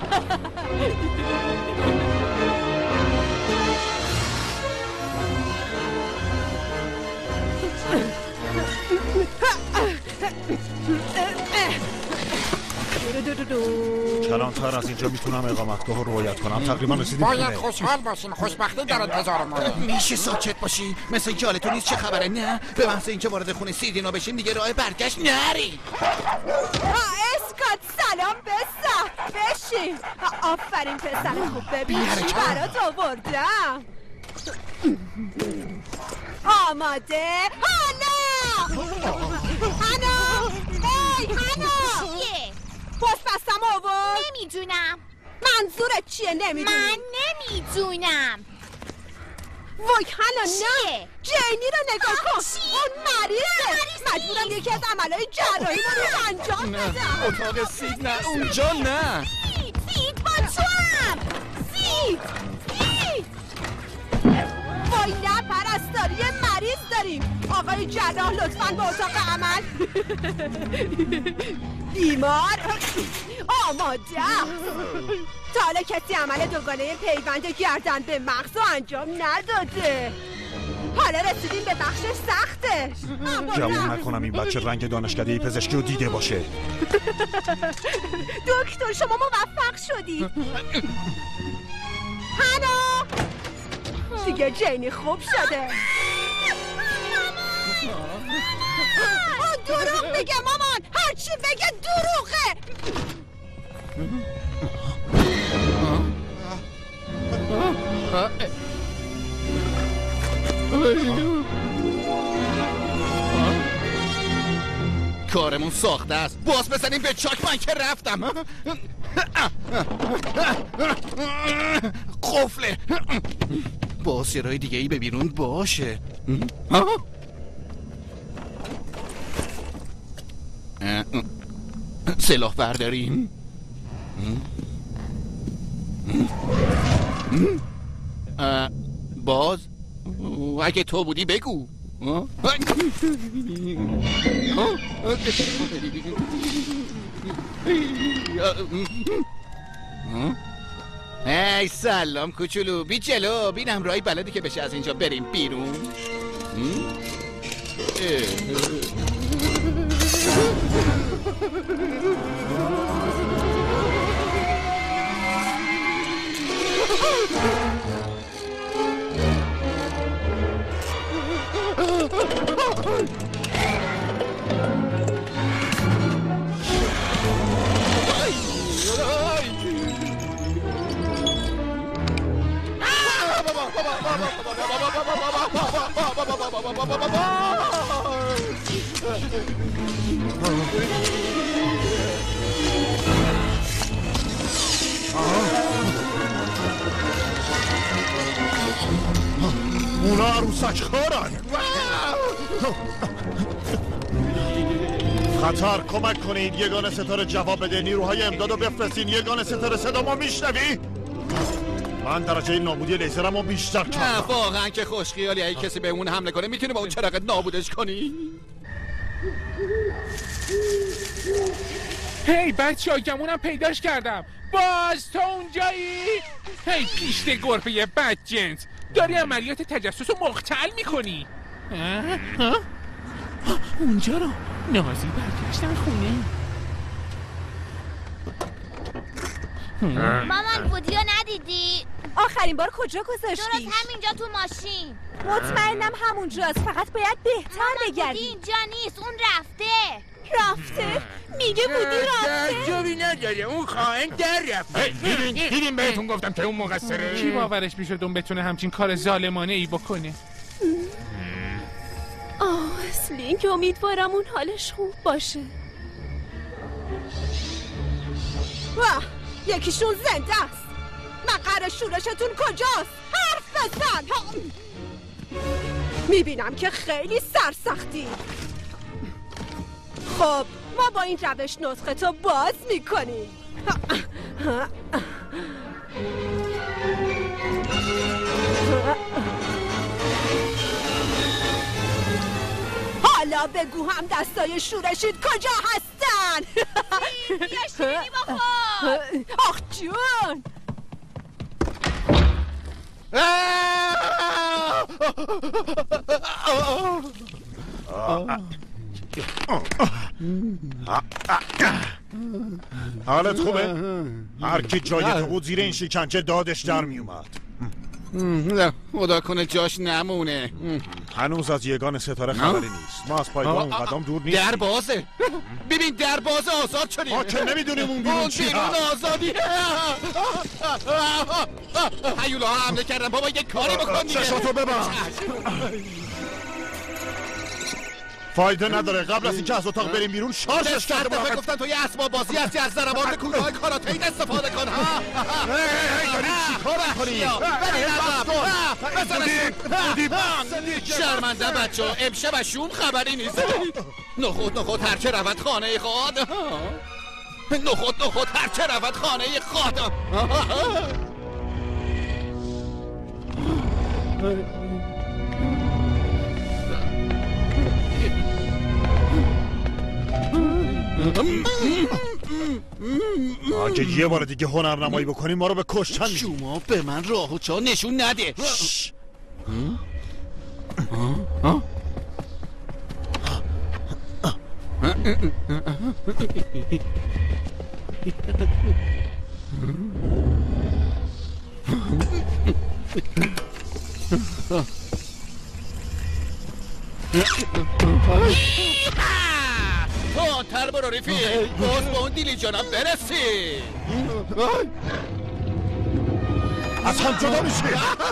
کلانتر از اینجا میتونم اقامتگاه رو رویت کنم. تقریبا رسیدیم. باید خوشحال باشیم، خوشبختی در انتظار مونه. میشه ساکت باشی؟ مثل یالتون نیست چه خبره؟ نه به محض اینکه وارد خونه سیرینا بشیم دیگه راه برگشت نری. اسکات سلام بسا بشین. آفرین پسر خوب، ببین چی برات آوردم. آماده؟ هانا هانا ای هانا چیه؟ پست بستم آورد؟ نمیدونم. منظورت چیه نمیدونی؟ من نمیدونم. وای هانا نه. چیه؟ جینی رو نگاه کن. اون مریضه. مجبورم یکی از عملهای جراحی رو انجام بدم. اتاق سید نه، اونجا نه. سید سید با تو هم. سید سید وای نه، پرستاری مریض داریم. آقای جراح لطفاً به اتاق عمل. بیمار آماده. تا حالا کسی عمل دوگانه پیوند گردن به مغز رو انجام نداده. حالا رسیدیم به بخش سختش. گمون نکنم این بچه رنگ دانشکده پزشکی رو دیده باشه. دکتر شما موفق شدی. هانا دیگه جینی خوب شده. دروغ بگه مامان، هرچی بگه دروغه. کارمون ساخته است. باز بزنیم به چاک، من که رفتم. قفله. باز یه رای دیگه ای به بیرون باشه. سلاح برداریم. باز اگه تو بودی بگو. ای سلام کوچولو، بی جلو، بینم رای بلدی که بشه از اینجا بریم بیرون. اونا عروسک خورن. خطر، کمک کنید. یگانه ستاره جواب بده. نیروهای امدادو بفرستین. یگانه ستاره صدا ما میشنوی؟ من درجه نابودی لیزرم رو بیشتر کردم. نه واقعا که خوشخیالی. اگه کسی به اون حمله کنه میتونی با اون چراغت نابودش کنی. هی بچه ها، گمونم پیداش کردم. باز تو اونجایی؟ هی پیشت گربه بدجنس، داری عملیات تجسس رو مختل میکنی. اونجا رو نازی برگشتن خونه. مامان وودیو ندیدی؟ آخرین بار کجا گذاشتی؟ درست همینجا تو ماشین. مطمئنم همونجاست، فقط باید بهتر بگردی. وودی اینجا نیست، اون رفته. رفته؟ میگه بودی رفته؟ تعجبی نداره، اون خائن در رفته. دیدین دیدین بهتون گفتم که اون مقصره. کی باورش میشد اون بتونه همچین کار ظالمانه ای بکنه؟ آه اصلی این که امیدوارم اون حالش خوب باشه. واه یکیشون زنده است. مقر شورشتون کجاست؟ حرف بزن. میبینم که خیلی سرسختی. خب ما با این روش نسختو باز میکنیم. حالا بگو هم دستای شورشید کجا هستن؟ بیا شیرینی بخور. آخ جون. حالت خوبه؟ هر کی جای تو بود زیر این شکنجه دادش در میومد. نه خدا کنه جاش نمونه. هنوز از یگان ستاره خبری نیست. ما از پایگاه اون قدم دور نیستیم. در بازه. ببین در بازه، آزاد شدیم. ما که نمیدونیم اون بیرون چی هست. اون بیرون آزادی. هیولا ها حمله کردن. بابا یک کاری بکن دیگه. چشاتو ببند. فایده نداره. قبل از اینکه از اتاق بریم بیرون شارژش کرده دفعه گفتن تو یه اسباب بازی هستی، از ضربات کوتاه کاراته‌ای استفاده کن. ها داری چی کار می‌کنی؟ شرمنده بچه ها، امشب از شوم خبری نیست. نخود نخود هرچه رود خانه خاد. نخود نخود هرچه رود خانه خاد. اگه یه بار دیگه هنرنمایی بکنیم ما رو به کشتن میدیم. شما به من راه و چا نشون نده. تو تر برو رفیق، باز با اون دیلیجانم برسی. از هم جدا میشه.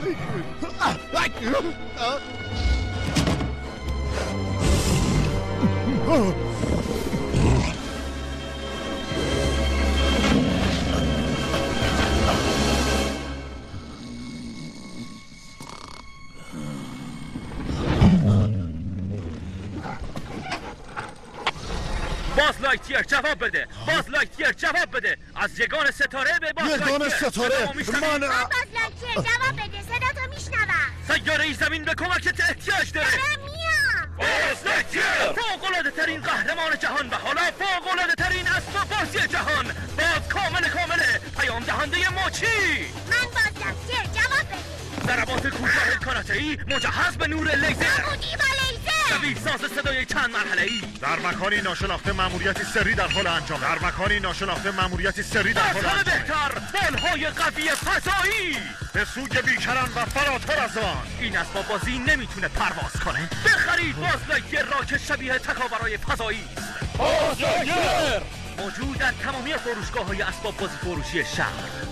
باز لایتیر جواب بده. باز لایتیر جواب بده. از یگان ستاره به باز لایتیر. یگان ستاره من باز لایتیر جواب بده. صدا تو میشنوم. سیاره ای زمین به کمکت احتیاج داره. دارم میام. باز لایتیر فوق‌العاده ترین قهرمان جهان و حالا فوق‌العاده ترین اسب بازی جهان. باز کامل کامله. پیام دهنده موچی. من باز لایتیر جواب بده. ضربات کوتاه کاراته‌ای مجهز به نور لیزر. نبودی با لیزر. شبیه ساز صدای چند مرحله‌ای. در مکانی ناشناخته مأموریتی سری در حال انجام. در مکانی ناشناخته مأموریتی سری در حال انجام. بهتر بالهای قوی فضایی به سوی بیکران و فراتر از آن. این اسباب بازی نمیتونه پرواز کنه. بخرید باز لایتیر را که شبیه تکاورای فضایی است. باز لایتیر موجود در تمامی فروشگاه‌های اسباب بازی فروشی شهر.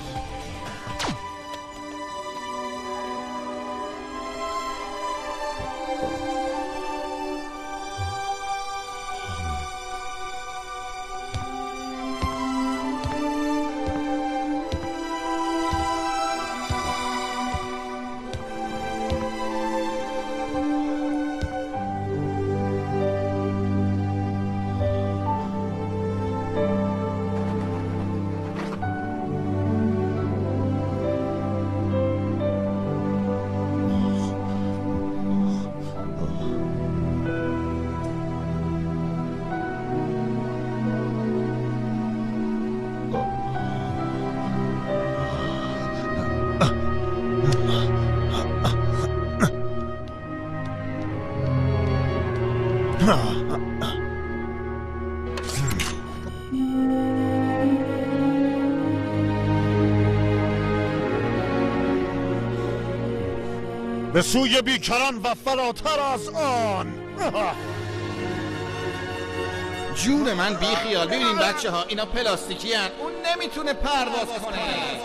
به سوی بیکران و فراتر از آن. جون من بی خیال. ببینین بچه ها اینا پلاستیکی هن. اون نمیتونه پرواز کنه.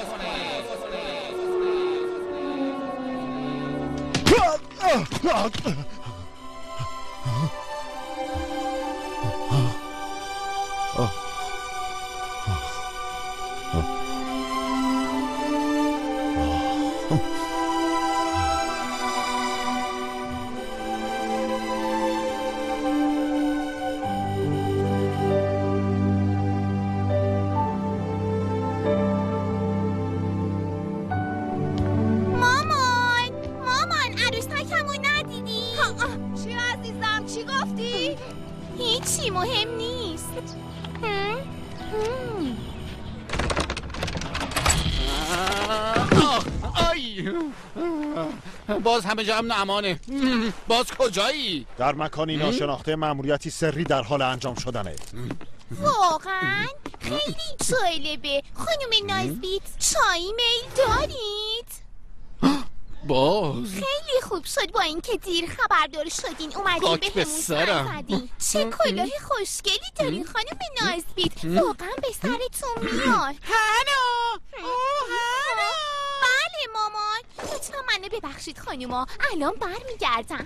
باز همه جا امن امانه. باز کجایی؟ در مکانی ناشناخته مأموریتی سری در حال انجام شدنه. واقعا خیلی جالبه. خانم نایزبیت چایی میل دارید؟ باز خیلی خوب شد با اینکه دیر خبردار شدین اومدین به همون سر زدین. چه کلاه خوشگلی دارین خانم نایزبیت. واقعا به سرتون میاد. هانو هانو بله مامان. لطفا منو ببخشید خانوما. الان برمیگردم.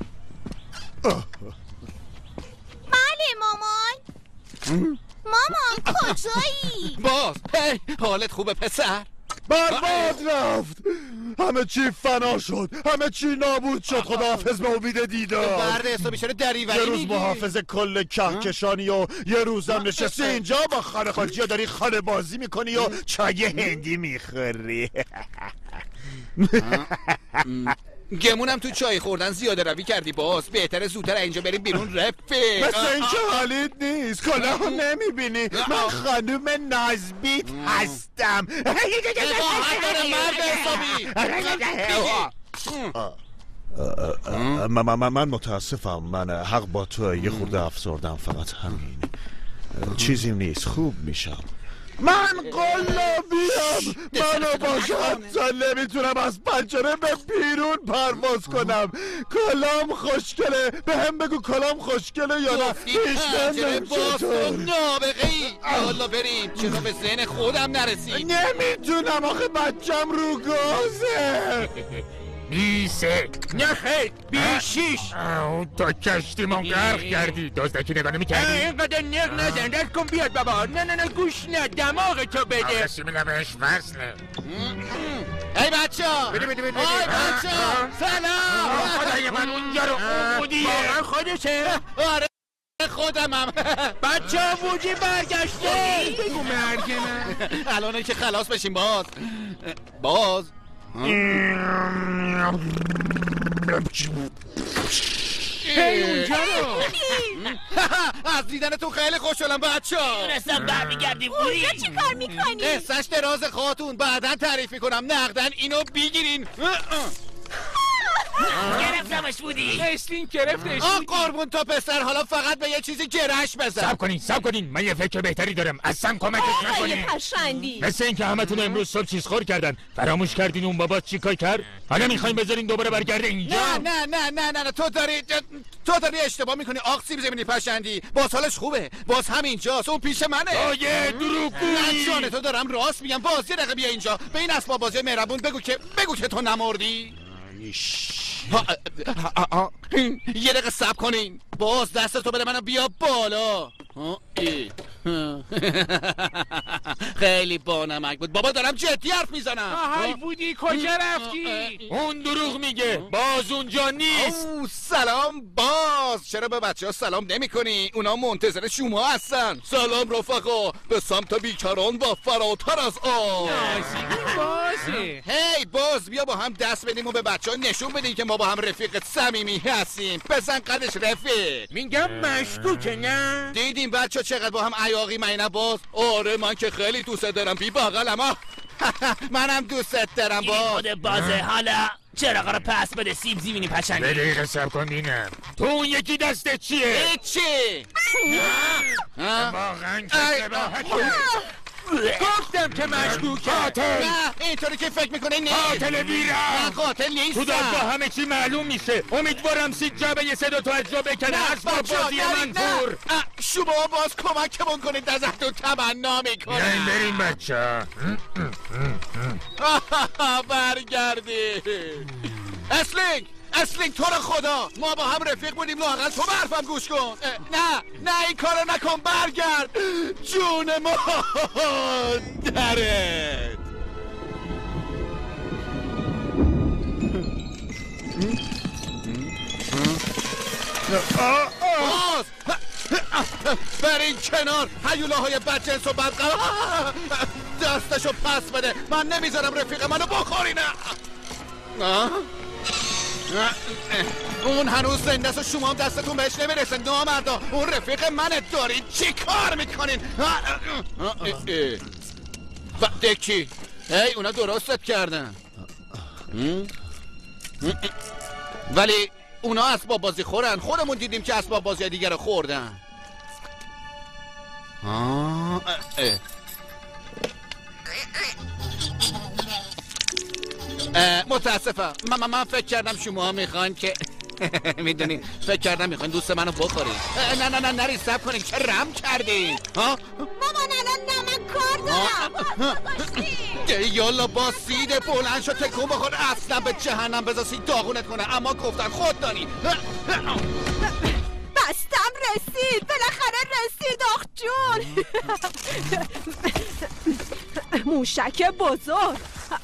بله مامان. مامان کجایی؟ باز هی حالت خوبه پسر؟ برباد رفت. همه چی فنا شد. همه چی نابود شد. خداحافظ به امید دیدار. برد حسابی چرا دریوری یه روز میگی؟ محافظ کل کهکشانی و یه روزم نشستی اینجا با خانه خالجی ها داری خانه بازی میکنی و چای هندی میخوری. گمونم تو چای خوردن زیاده روی کردی باز. بهتره زودتر اینجا بریم بیرون رفیق. مثل این که حالیت نیست. کلاه نمیبینی؟ من خانوم نازبیت هستم. من متاسفم. من حق با تو یه خورده افسردم، فقط همین. چیزی نیست، خوب میشم. من قلابیم. منو باشم تا نمیتونم از پنجره به بیرون پرواز کنم. کلام خوشگله. به هم بگو کلام خوشگله یا نه. پنجره باز کن نابغه‌ای. حالا بریم. چرا به ذهن خودم نرسید؟ نمیتونم آخه بچم رو گازه. بیسه نه خیلی بیشیش. تا کشتیمون غرق کردی. دزدکی نگاه نمی‌کردی؟ اینقدر نق نزن. رد کن بیاد بابا. نه نه نه گوش نه. دماغ تو بده. آخه سیمینا بهش وصله. ای بچه ها بده بده بده. آی بچه ها سلام. خدای من اونجا رو بودیه. واقعا خودشه؟ آره خودمم. بچه ها وودی برگشته. بگو مرگه نه. الانه که خلاص بشیم باز. باز هی اونجا رو. از دیدنتون خیلی خوشحالم بچه ها. دونستم برمیگردی بودی. اونجا چی کار میکنی؟ قصهش دراز خاتون. بعداً تعریف میکنم. نقدن اینو بگیرین. گرفتمش بودی. اسلین گرفتش. آه قربون تا پسر. حالا فقط به یه چیزی گرش بزن. سب کنین سب کنین. من یه فکر بهتری دارم. اصلا کمکش نکنین. پشندی. مثل این که همتون امروز صبح چیز خور کردن. فراموش کردین اون بابا چی کار کرد؟ حالا میخواین بذارین دوباره برگرده اینجا؟ نه نه نه نه نه, نه. تو داری تو داری اشتباه میکنی. آق سیب زمینی پشندی. باز حالش خوبه. باز همینجاست. اون پیش منه. آیه دروغگویی. جان تو دارم راست میگم. باز یه دقیقه بیا اینجا. به این اسباب بازی مهربون بگو که بگو که تو نمردی. ها ها ها. یه دقیقه صبر کنین. باز دستتو بده منو بیا بالا. خیلی بانمک بود. بابا دارم جدی حرف میزنم. های بودی کجا رفتی؟ اون دروغ میگه. باز اونجا نیست. او سلام باز. چرا به بچه ها سلام نمی کنی؟ اونا منتظر شما هستن. سلام رفقا. به سمت بیکران و فراتر از آن. بازه. هی باز بیا با هم دست بدیم و به بچه ها نشون بدیم که ما با هم رفیق صمیمی هستیم. بزن قدش رفیق. میگم مشکوکه نه؟ دیدیم بچه چقدر با هم عیاقی من باز. آره من که خیلی دوست دارم. بی بغلم. منم دوست دارم باز. خود بازه. حالا چراغا رو پس بده. سیب زمینی پشنگی. به دقیقه سب کن بینم. تو اون یکی دسته چیه؟ چی؟ واقعا که گفتم که مشکوکه. قاتل. نه اینطوری که فکر میکنه نیست. قاتل ویرم. من قاتل نیستم. تو دادگاه همه چی معلوم میشه. امیدوارم سید جبه یه صدا تو از جا بکنه. از با بازی منفور. شما باز کمکمون کنید. ازتون تمنا میکنم. بیاین بریم بچه. برگردی اسلینگ اسلینگ تو رو خدا. ما با هم رفیق بودیم. لااقل تو به حرفم گوش کن. نه نه این کارو نکن. برگرد جون ما درت. باز برین کنار. هیولاهای بدجنس و بدقلب. دستشو پس بده. من نمیذارم رفیق منو بخوری. نه اون هنوز زنده است و شما هم دستتون بهش نمیرسه. نامردا اون رفیق منه. دارید چی کار میکنین؟ و دکی هی اونا درستت کردن. ولی اونا اسباب بازی خورن. خودمون دیدیم که اسباب بازی دیگر رو خوردن. متاسفم. من من فکر کردم شما میخواین که میدونی فکر کردم میخواین دوست منو بخورین. نه نه نه نری صبر کنین که رم کردین. ها مامان الان نه من کار دارم. یالا با سید بلند شد تکون بخور. اصلا به جهنم بذار سید داغونت کنه. اما گفتن خود دانی. بستم رسید. بالاخره رسید آخ جون. موشک بزرگ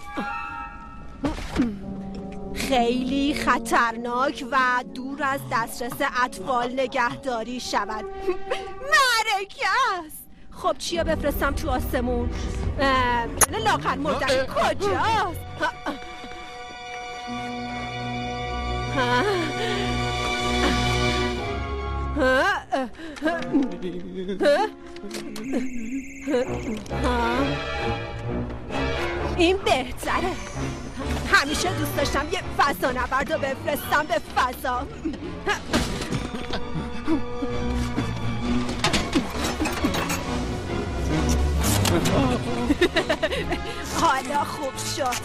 خیلی خطرناک و دور از دسترس اطفال نگهداری شود. معرکه است. خب چیا بفرستم تو آسمون؟ لاغر مردن کجاست؟ این بهتره. همیشه دوست داشتم یه فضانورد رو بفرستم به فضا. حالا خوب شد.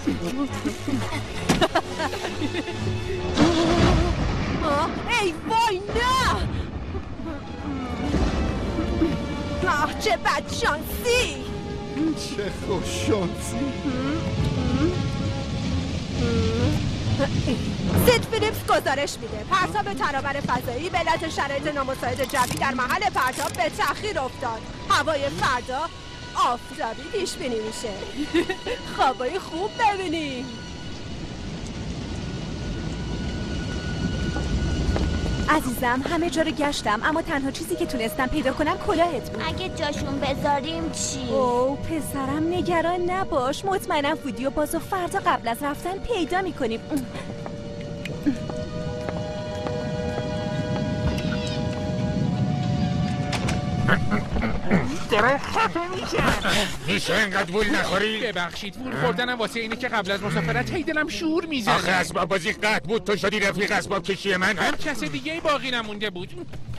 ای وای نه! آه چه بدشانسی! چه خوششانسی! سید فیلیپس گزارش میده پرتاب ترابر فضایی به علت شرایط نامساعد جوی در محل پرتاب به تأخیر افتاد. هوای فردا آفتابی پیش بینی میشه. خوابای خوب ببینیم. عزیزم همه جا رو گشتم اما تنها چیزی که تونستم پیدا کنم کلاهت بود. اگه جاشون بذاریم چی؟ اوه پسرم نگران نباش، مطمئنم وودی و بازو فردا قبل از رفتن پیدا میکنیم. دارم خفه میشم. میشه اینقدر وول نخوری؟ ببخشید وول خوردنم واسه اینه که قبل از مسافرت هی دلم شور میزنه. آخه اسباب بازی قطع بود تو شدی رفیق اسباب کشی من. هر کس دیگه باقی نمونده بود.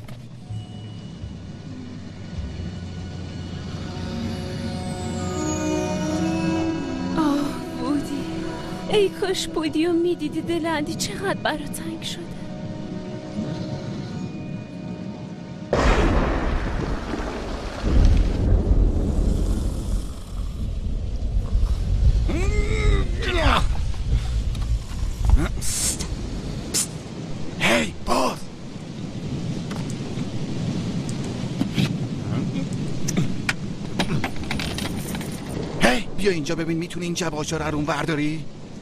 آه بودی، ای کاش بودی و میدیدی دل اندی چقدر برا تنگ شده. هی باز هی بیا اینجا ببین میتونی این جواجا رو اون ورداری؟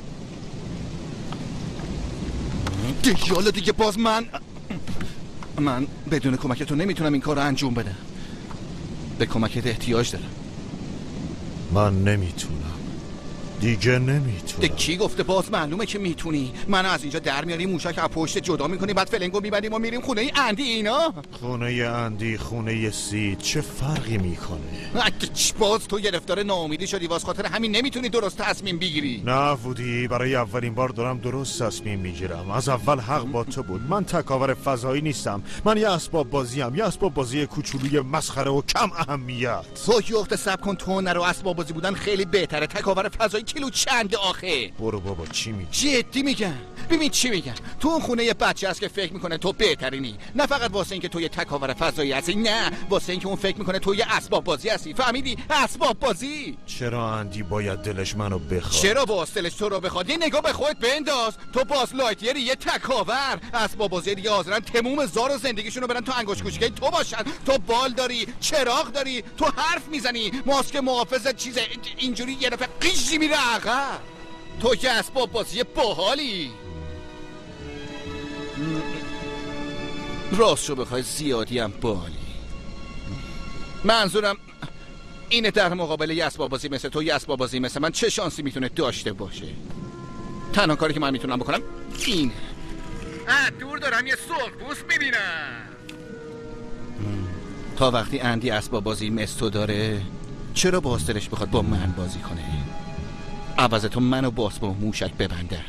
دیالا دیگه باز من من بدون کمک تو نمیتونم این کار رو انجام بدم. به کمکت احتیاج دارم. من نمیتونم دیگه نمیتونم. کی گفته؟ باز معلومه که میتونی. منو از اینجا در میاری موشک از پشت جدا میکنی بعد فلنگو میبریم و میریم خونه اندی. اینا خونه اندی خونه سید چه فرقی میکنه؟ باز تو گرفتار ناامیدی شدی واس خاطر همین نمیتونی درست تصمیم بگیری. نه وودی برای اولین بار دارم درست تصمیم میگیرم. از اول حق با تو بود. من تکاور فضایی نیستم. من یه اسباب بازیم. یه اسباب بازی کوچولوی مسخره و کم اهمیت. تو یخت سب کن تو نرو. اسباب بازی بودن خیلی بهتره. تکاور فضایی کیلو چند آخه؟ برو بابا چی میگی؟ جدی میگم. ببین چی میگم. تو اون خونه یه بچه هست که فکر میکنه تو بهترینی. نه فقط واسه اینکه تو یه تکاور فضایی هستی، نه واسه اینکه اون فکر میکنه تو یه اسباب بازی هستی. فهمیدی؟ اسباب بازی. چرا اندی باید دلش منو بخواد؟ چرا باز دلش تو رو بخواد؟ یه نگاه به خودت بنداز. تو باز لایتیری یه تکاور. اسباب بازی دیگه حاضرن تموم زار و زندگیشون رو برن تو انگشت کوچیکه تو باشن. تو بال داری، چراغ داری، تو حرف میزنی، ماسک محافظ چیز اینجوری یه دفعه قیشی میره عقب. تو که اسباب بازی باحالی. راستشو بخوای زیادی هم بالی. منظورم اینه در مقابل یه اسباب بازی مثل تو، یه اسباب بازی مثل من چه شانسی میتونه داشته باشه؟ تنها کاری که من میتونم بکنم اینه. اه دور دارم یه سرخپوست میبینم. تا وقتی اندی اسباب بازی مثل تو داره چرا باز دلش بخواد با من بازی کنه؟ عوض تو منو باز با موشک ببندن.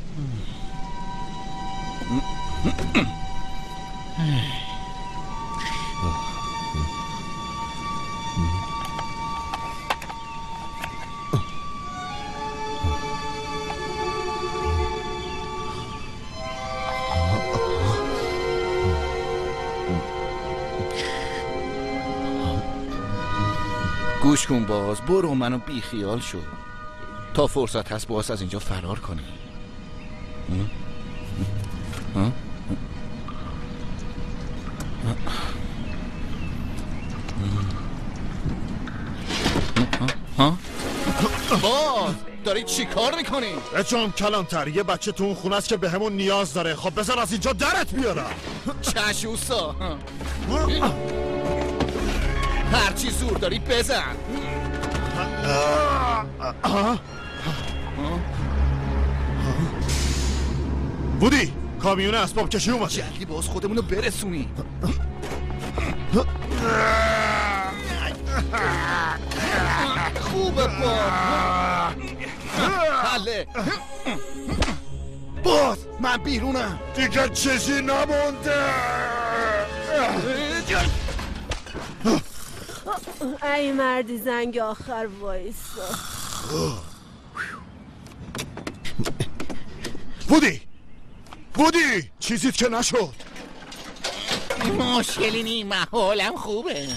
گوش کن باز، برو منو بی خیال شو تا فرصت هست باز از اینجا فرار کنی. ها؟ ها؟ باز داری چی کار میکنی؟ اچام کلانتر یه بچه تو اون خونه است که به همون نیاز داره. خب بذار از اینجا درت بیارم. چشوسا هرچی زور داری بزن. بودی کامیون اسباب کشی اومد. جلدی باز خودمونو برسونی. خوبه باد. حله. باز من بیرونم. دیگه چیزی نمونده. ای مردی زنگ آخر وایسا. بودی بودی چیزیت که نشد. مشکلی نیم، من حالم خوبه.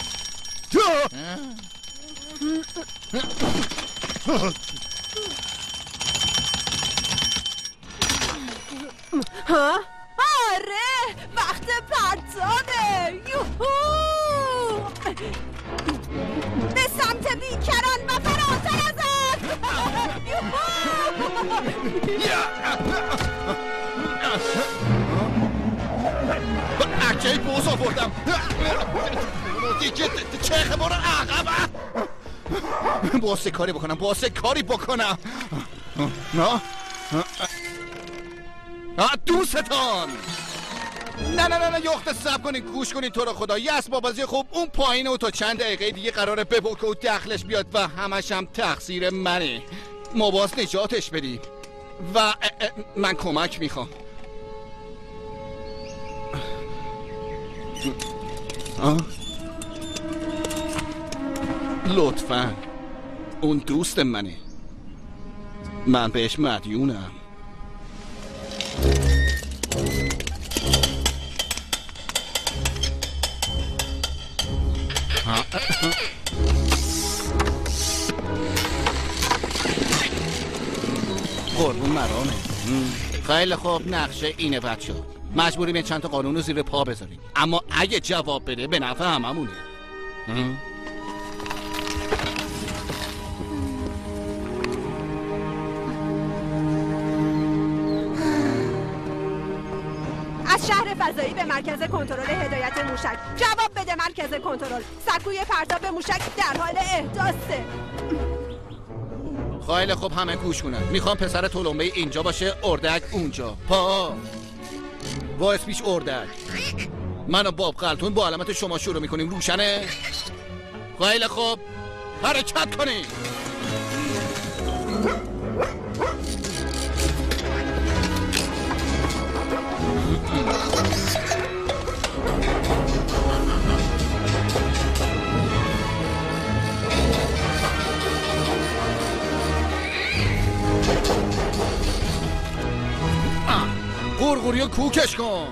ها؟ آره وقت پرتابه. یوهو به سمت بیکران و فراتر از آن. اکه بوز آوردم. دیگه چه برو عقب. باسه کاری بکنم باسه کاری بکنم. نه دوستان نه نه نه نه یخت سب کنین گوش کنین تو رو خدا. یه اسباب بازی خوب اون پایینه و تا چند دقیقه دیگه قراره ببکه و دخلش بیاد و همش هم تقصیر منه. ما باز نجاتش بدیم و اه اه من کمک میخوام. لطفاً اون دوست منه، من بهش مدیونم. قربون مرامه. خیلی خوب نقشه اینه بچه، مجبوریم چند تا قانون رو زیر پا بذاریم، اما اگه جواب بده به نفع هممونه. از شهر فضایی به مرکز کنترل هدایت موشک جواب بده. مرکز کنترل سکوی پرتاب موشک در حال احداثه. خیلی خوب همه گوش کنن. میخوام پسر تلمبه اینجا باشه، اردک اونجا. پا باعث پیش اردک. من و باب قلتون با علامت شما شروع میکنیم. روشنه؟ خیلی خوب حرکت کنیم. قورقوری و کوکش کن.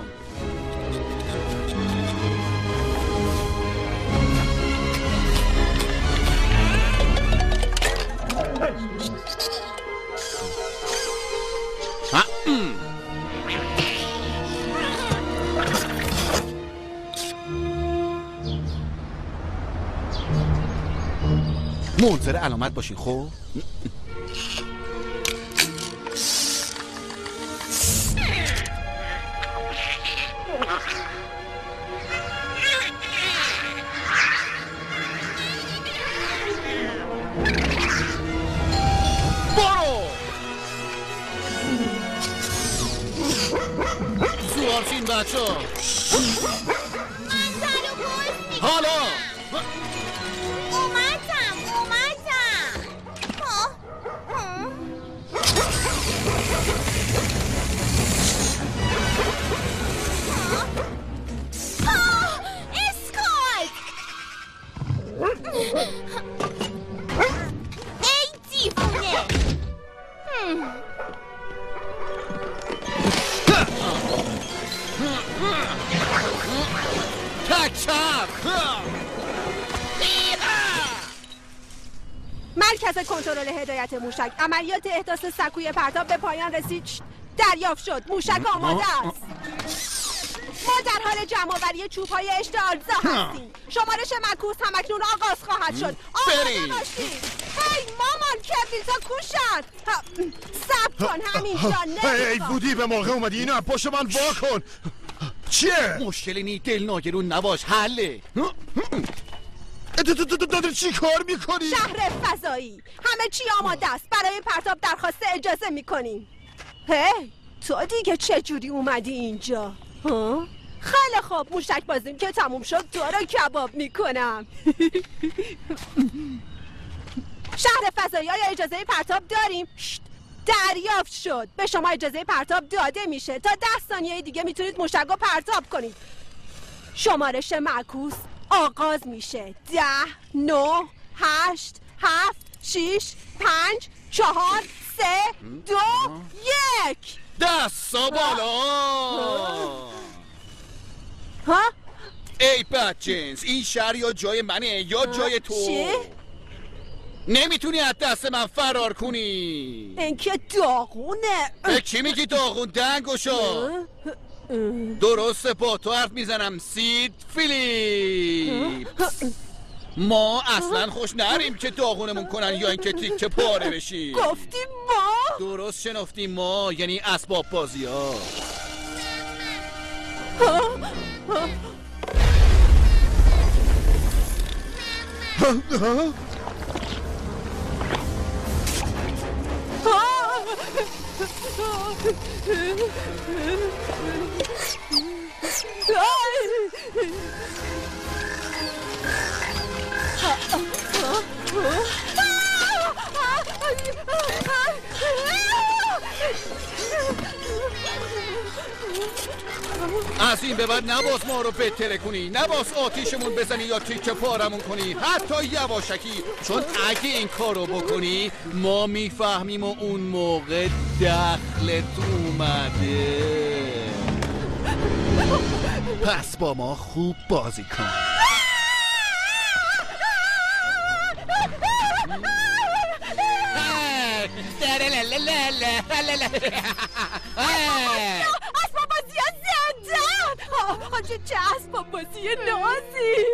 منظر علامت باشین. خب سوارچین بچه ها حالا اومدم اومدم. اسکات ای دیوونه. مرکز کنترل هدایت موشک عملیات احداث سکوی پرتاب به پایان رسید. دریافت شد. موشک آماده است. ما در حال جمع‌آوری چوب‌های اشتعالزا هستیم. شمارش معکوس همکنون آغاز خواهد شد. آماده باشید. هی مامان کبریتا کوشن. صبر کن همینجا. ای بودی به موقع اومدی. اینو از پشت من وا کن. چیه؟ مشکلی نی، دل ناگرون نباش، حله. دادر چی کار میکنی؟ شهر فضایی همه چی آماده است. برای پرتاب درخواست اجازه میکنیم. هی تو دیگه چجوری اومدی اینجا؟ ها؟ خیلی خوب، موشک بازیم که تموم شد تو رو کباب میکنم. شهر فضایی های اجازه پرتاب داریم؟ شت. دریافت شد. به شما اجازه پرتاب داده میشه. تا ده ثانیه دیگه میتونید موشک رو پرتاب کنید. شمارش معکوس آغاز میشه. ده، نه، هشت، هفت، شیش، پنج، چهار، سه، دو، یک. دستا بالا. ها؟ ای بدجنس، این شهر یا جای منه یا جای تو. چی؟ نمیتونی از دست من فرار کنی. این که داغونه. به کی میگی داغون؟ دنگوشا. درسته با تو حرف میزنم سید فیلیپس. ما اصلا خوش نریم که داغونمون کنن یا اینکه تیکه پاره بشی. گفتی ما؟ درست شنفتی ما یعنی اسباب بازی ها. از این به بعد نباس ما رو بتره کنی، نباس آتیشمون بزنی یا تیکه پارمون کنی، حتی یواشکی، چون اگه این کارو بکنی ما میفهمیم و اون موقع دخلت اومده. پس با ما خوب بازی کن. اسباب بازی ها زندن. چه چه اسباب بازی نازی.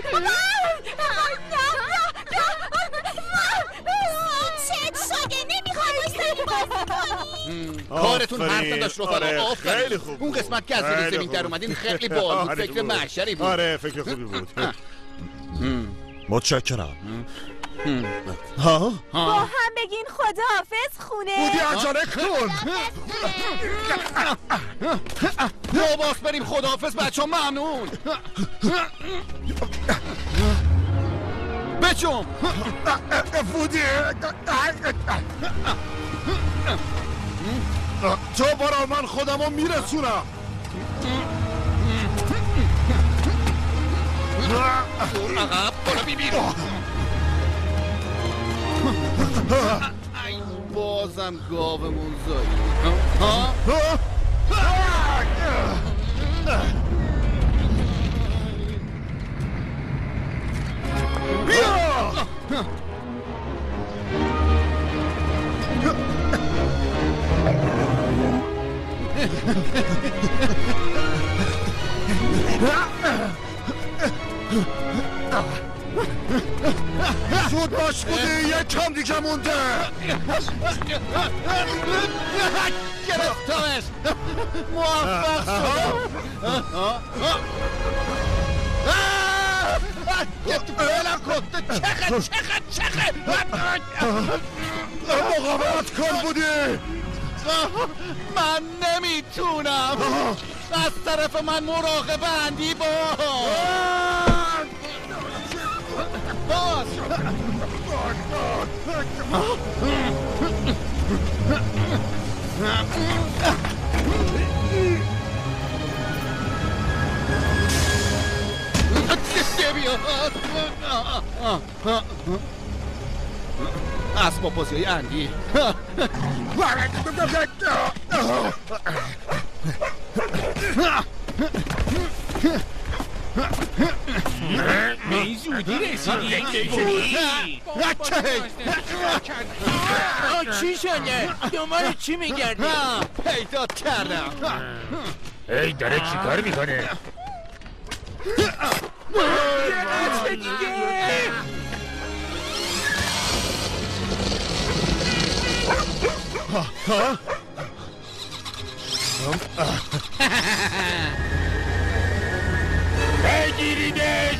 چه شده نمیخوای سری بازی کنی؟ کارتون حرف داشت رفقا. آفرین. خیلی خوب. اون قسمت که از روی زمین در اومدین خیلی بال بود. فکر محشری بود. آره فکر خوبی بود. متشکرم. ها؟ با هم بگین خداحافظ خونه. بودی عجله کن. لباس بریم خداحافظ بچه ها. ممنون. بچم بودی تو برا من خودمو میرسونم. عقب بالا بی بیرون. ای بازم گاومون زایی. ها؟ بیا! زود باش بودی، یک کم دیگه مونده. گرفتمش. موفق شد. بلم کن. چخه چخه چخه. مقاومت کن بودی. من نمیتونم. از طرف من مراقب اندی با باز. اسباب بازی های اندی. به این زودی رسیدی؟ چی شده؟ دنبال چی میگردی؟ پیدا کردم. ای داره چی کار میکنه؟ چه دیگه؟ ها؟ بگیریدش!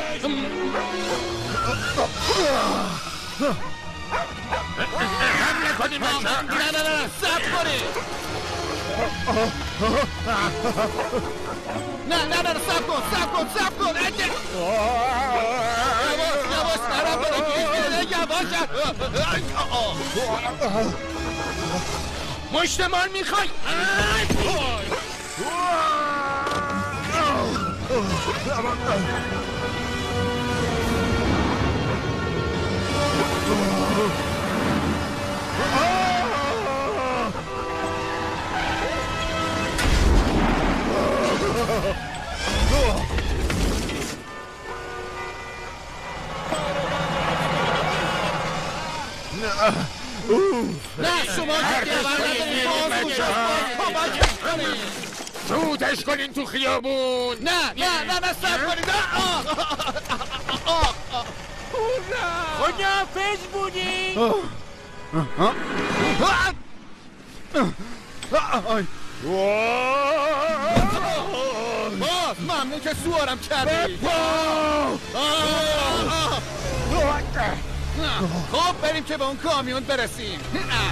حمله کنیم بچه؟ نه نه نه صبر کنید. نه نه نه صبر کن صبر کن صبر کن. یواش یواش نرم برو گیش یواش. مشتمال میخوای؟ نه شما زودش کنین تو خیابون. نه نه نه نه صبر کنید. خداحافظ بودی. باز ممنون که سوارم کردی. خب بریم که به اون کامیون برسیم.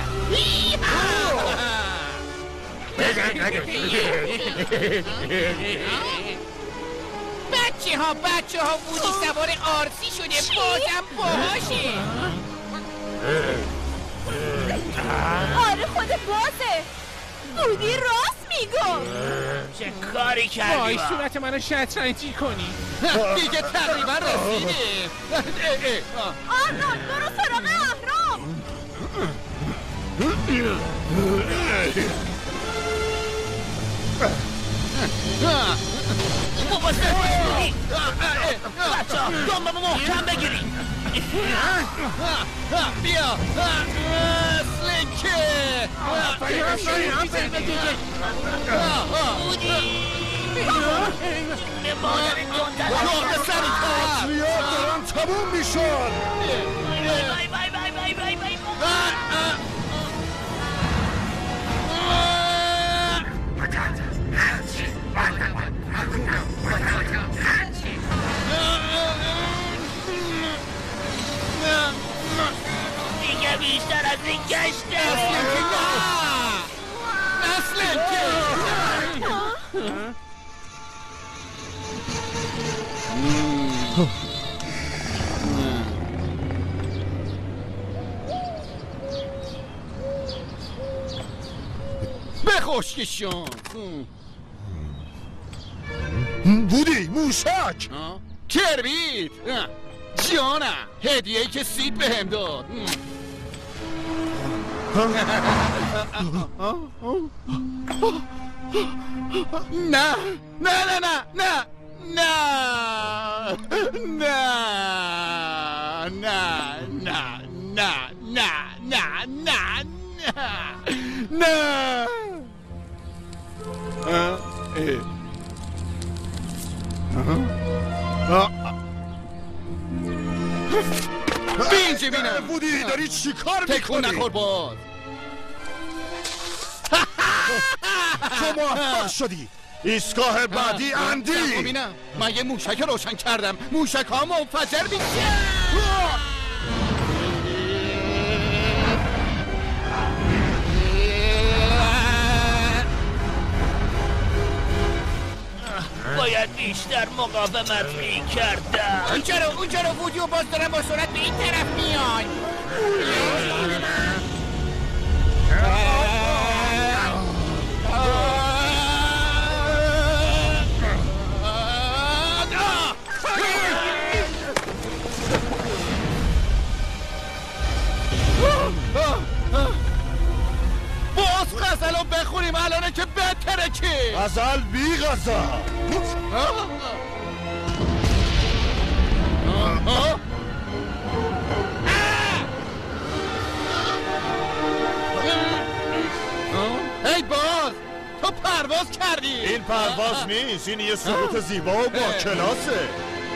بچه ها بچه ها بودی سوار آرسی شده بازم باهاشه. آره خود بازه. بودی راست میگو. چه کاری کردی؟ وای صورت منو شطرنجی کنی. دیگه تقریبا رسیدیم. آرنولد برو سراغ اهرام. بابا سرپاشونی بچه ها دنبه محکم بگیری. بیا سلکه بودی جواب سری اصلیات دارن تموم میشن. بای بای بای بای بای بای دیگه بیشتر از این گشته. نسل بخشکشون. بودی موشک. کربیت جانم هدیه‌ای که سید بهم داد. نه نه نه نه نه نه نه نه نه نه نه نه نه بینجی بینم بودی داری چی کار میکنی؟ تکون نخور باز. تو موفق شدی. ایستگاه بعدی اندی. ببینم من یه موشک روشن کردم. موشک ها منفجر میشه. باید بیشتر مقاومت میکردم. اونجا رو اونجا رو بودی و باز دارم با سرعت به این طرف میان. باز غزل رو بخونیم الانه که بهتره که غزل بی غزل. ای باز تو پرواز کردی. این پرواز نیست، این یه سقوط زیبا و با کلاسه.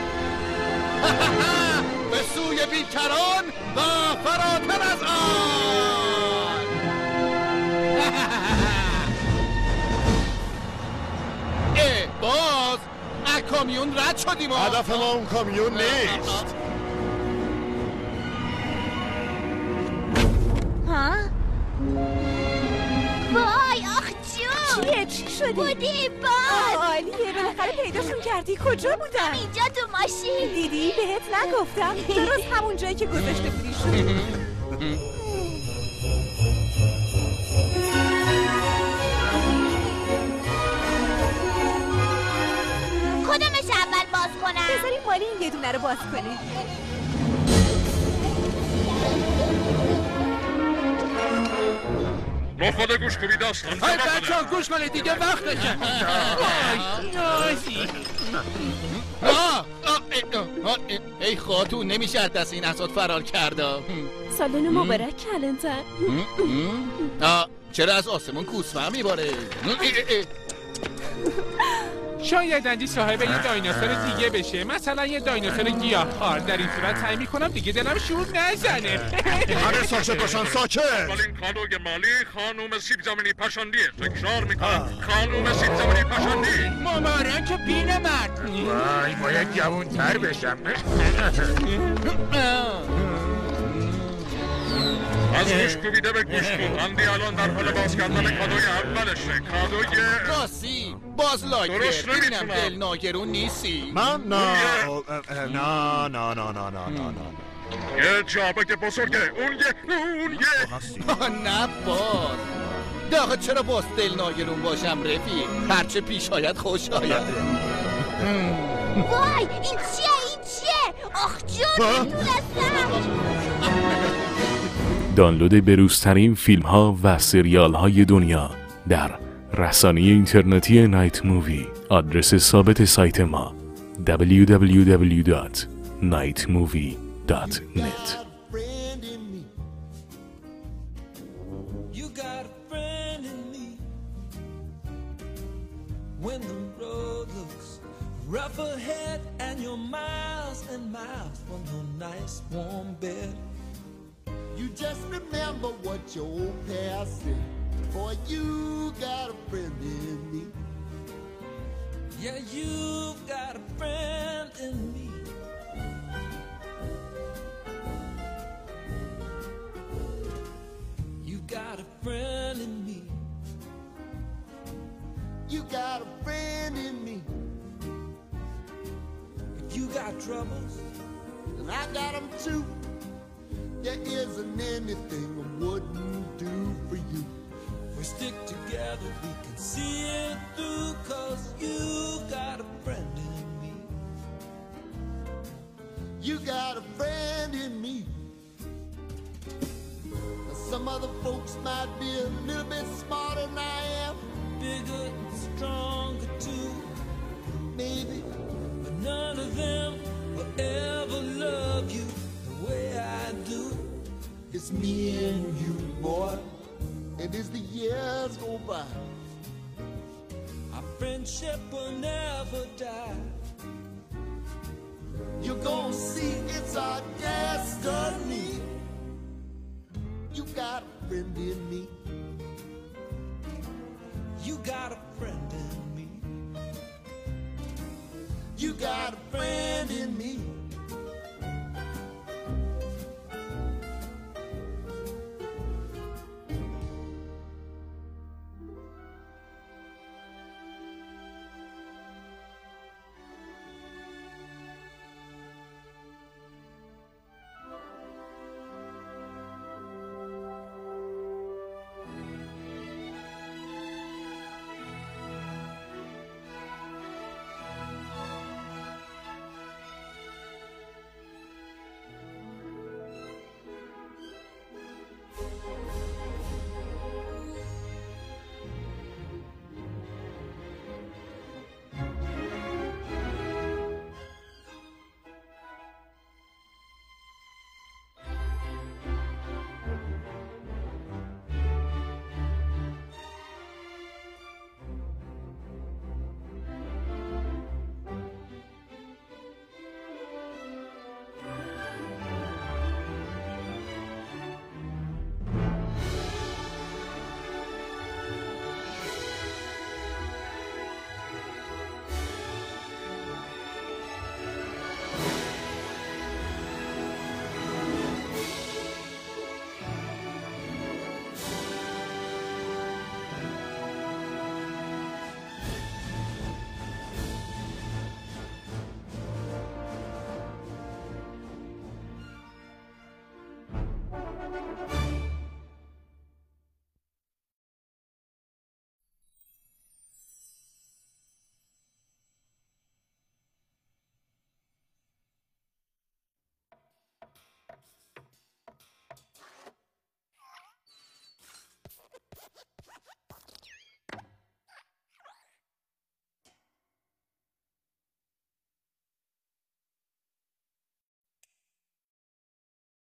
به سوی بیکران و فراتر از آن. ای باز از کامیون رد شدیم. هدف ما اون کامیون نیست. ها؟ وای آخ جون. چیه چی شدی؟ بودی باز. عالیه بالاخره پیداشون کردی. کجا بودن؟ اینجا تو ماشین. دیدی بهت نگفتم درست همون جایی که گذاشته بودیشون. کدومش اول باز کنم؟ بذاریم مالی این یه دونه رو باز کنه. نخواده گوش کنی داستان. های بچه ها گوش کنید دیگه وقتشه. ای خاتون نمیشه از دست این اسد فرار کرده. سالن مبارک کلنتر. چرا از آسمون کوسفر میباره؟ شاید اندی صاحب یه دایناسور دیگه بشه، مثلا یه دایناسور گیاهخوار. در این صورت سعی میکنم دیگه دلم شور نزنه. همه ساکت باشن ساکت. اولین کادوی مالی خانوم سیب زمینی پشندیه. تکرار میکنم خانوم سیب زمینی پشندی. مبارک بین من. وای باید جوان‌تر بشم. از گوش کوبیده به گوش کن. اندی الان در حال باز کردن کادوی اولشه. کادوی راستی باز لاگر. درست ببینم نمیتونم. دل ناگرون نیستی. من نه نه نه نه نه نه نه یه جابه که بزرگه. اون یه اون یه نه باز داخل چرا باز دل ناگرون باشم رفیق؟ هرچه پیش آید خوش آید. وای این چیه این چیه؟ آخ جون میتونستم. دانلود بروزترین فیلم ها و سریال های دنیا در رسانه اینترنتی نایت مووی. آدرس ثابت سایت ما دبلیو دبلیو دبلیو دات نایت مووی دات نت. Rough ahead and you're miles and miles from your nice warm bed. You just remember what your old past said. Boy, you got a friend in me. Yeah, you've got a friend in me. You got a friend in me. You got a friend in me. You got troubles, and I got them too. There isn't anything I wouldn't do for you. If we stick together, we can see it through. Cause you got a friend in me. You got a friend in me. Now some other folks might be a little bit smarter than I am, bigger and stronger too, maybe. None of them will ever love you the way I do. It's me and you, boy, and as the years go by, our friendship will never die. You're gonna see it's our destiny. You got a friend in me. You got a friend in me. You got a friend in me.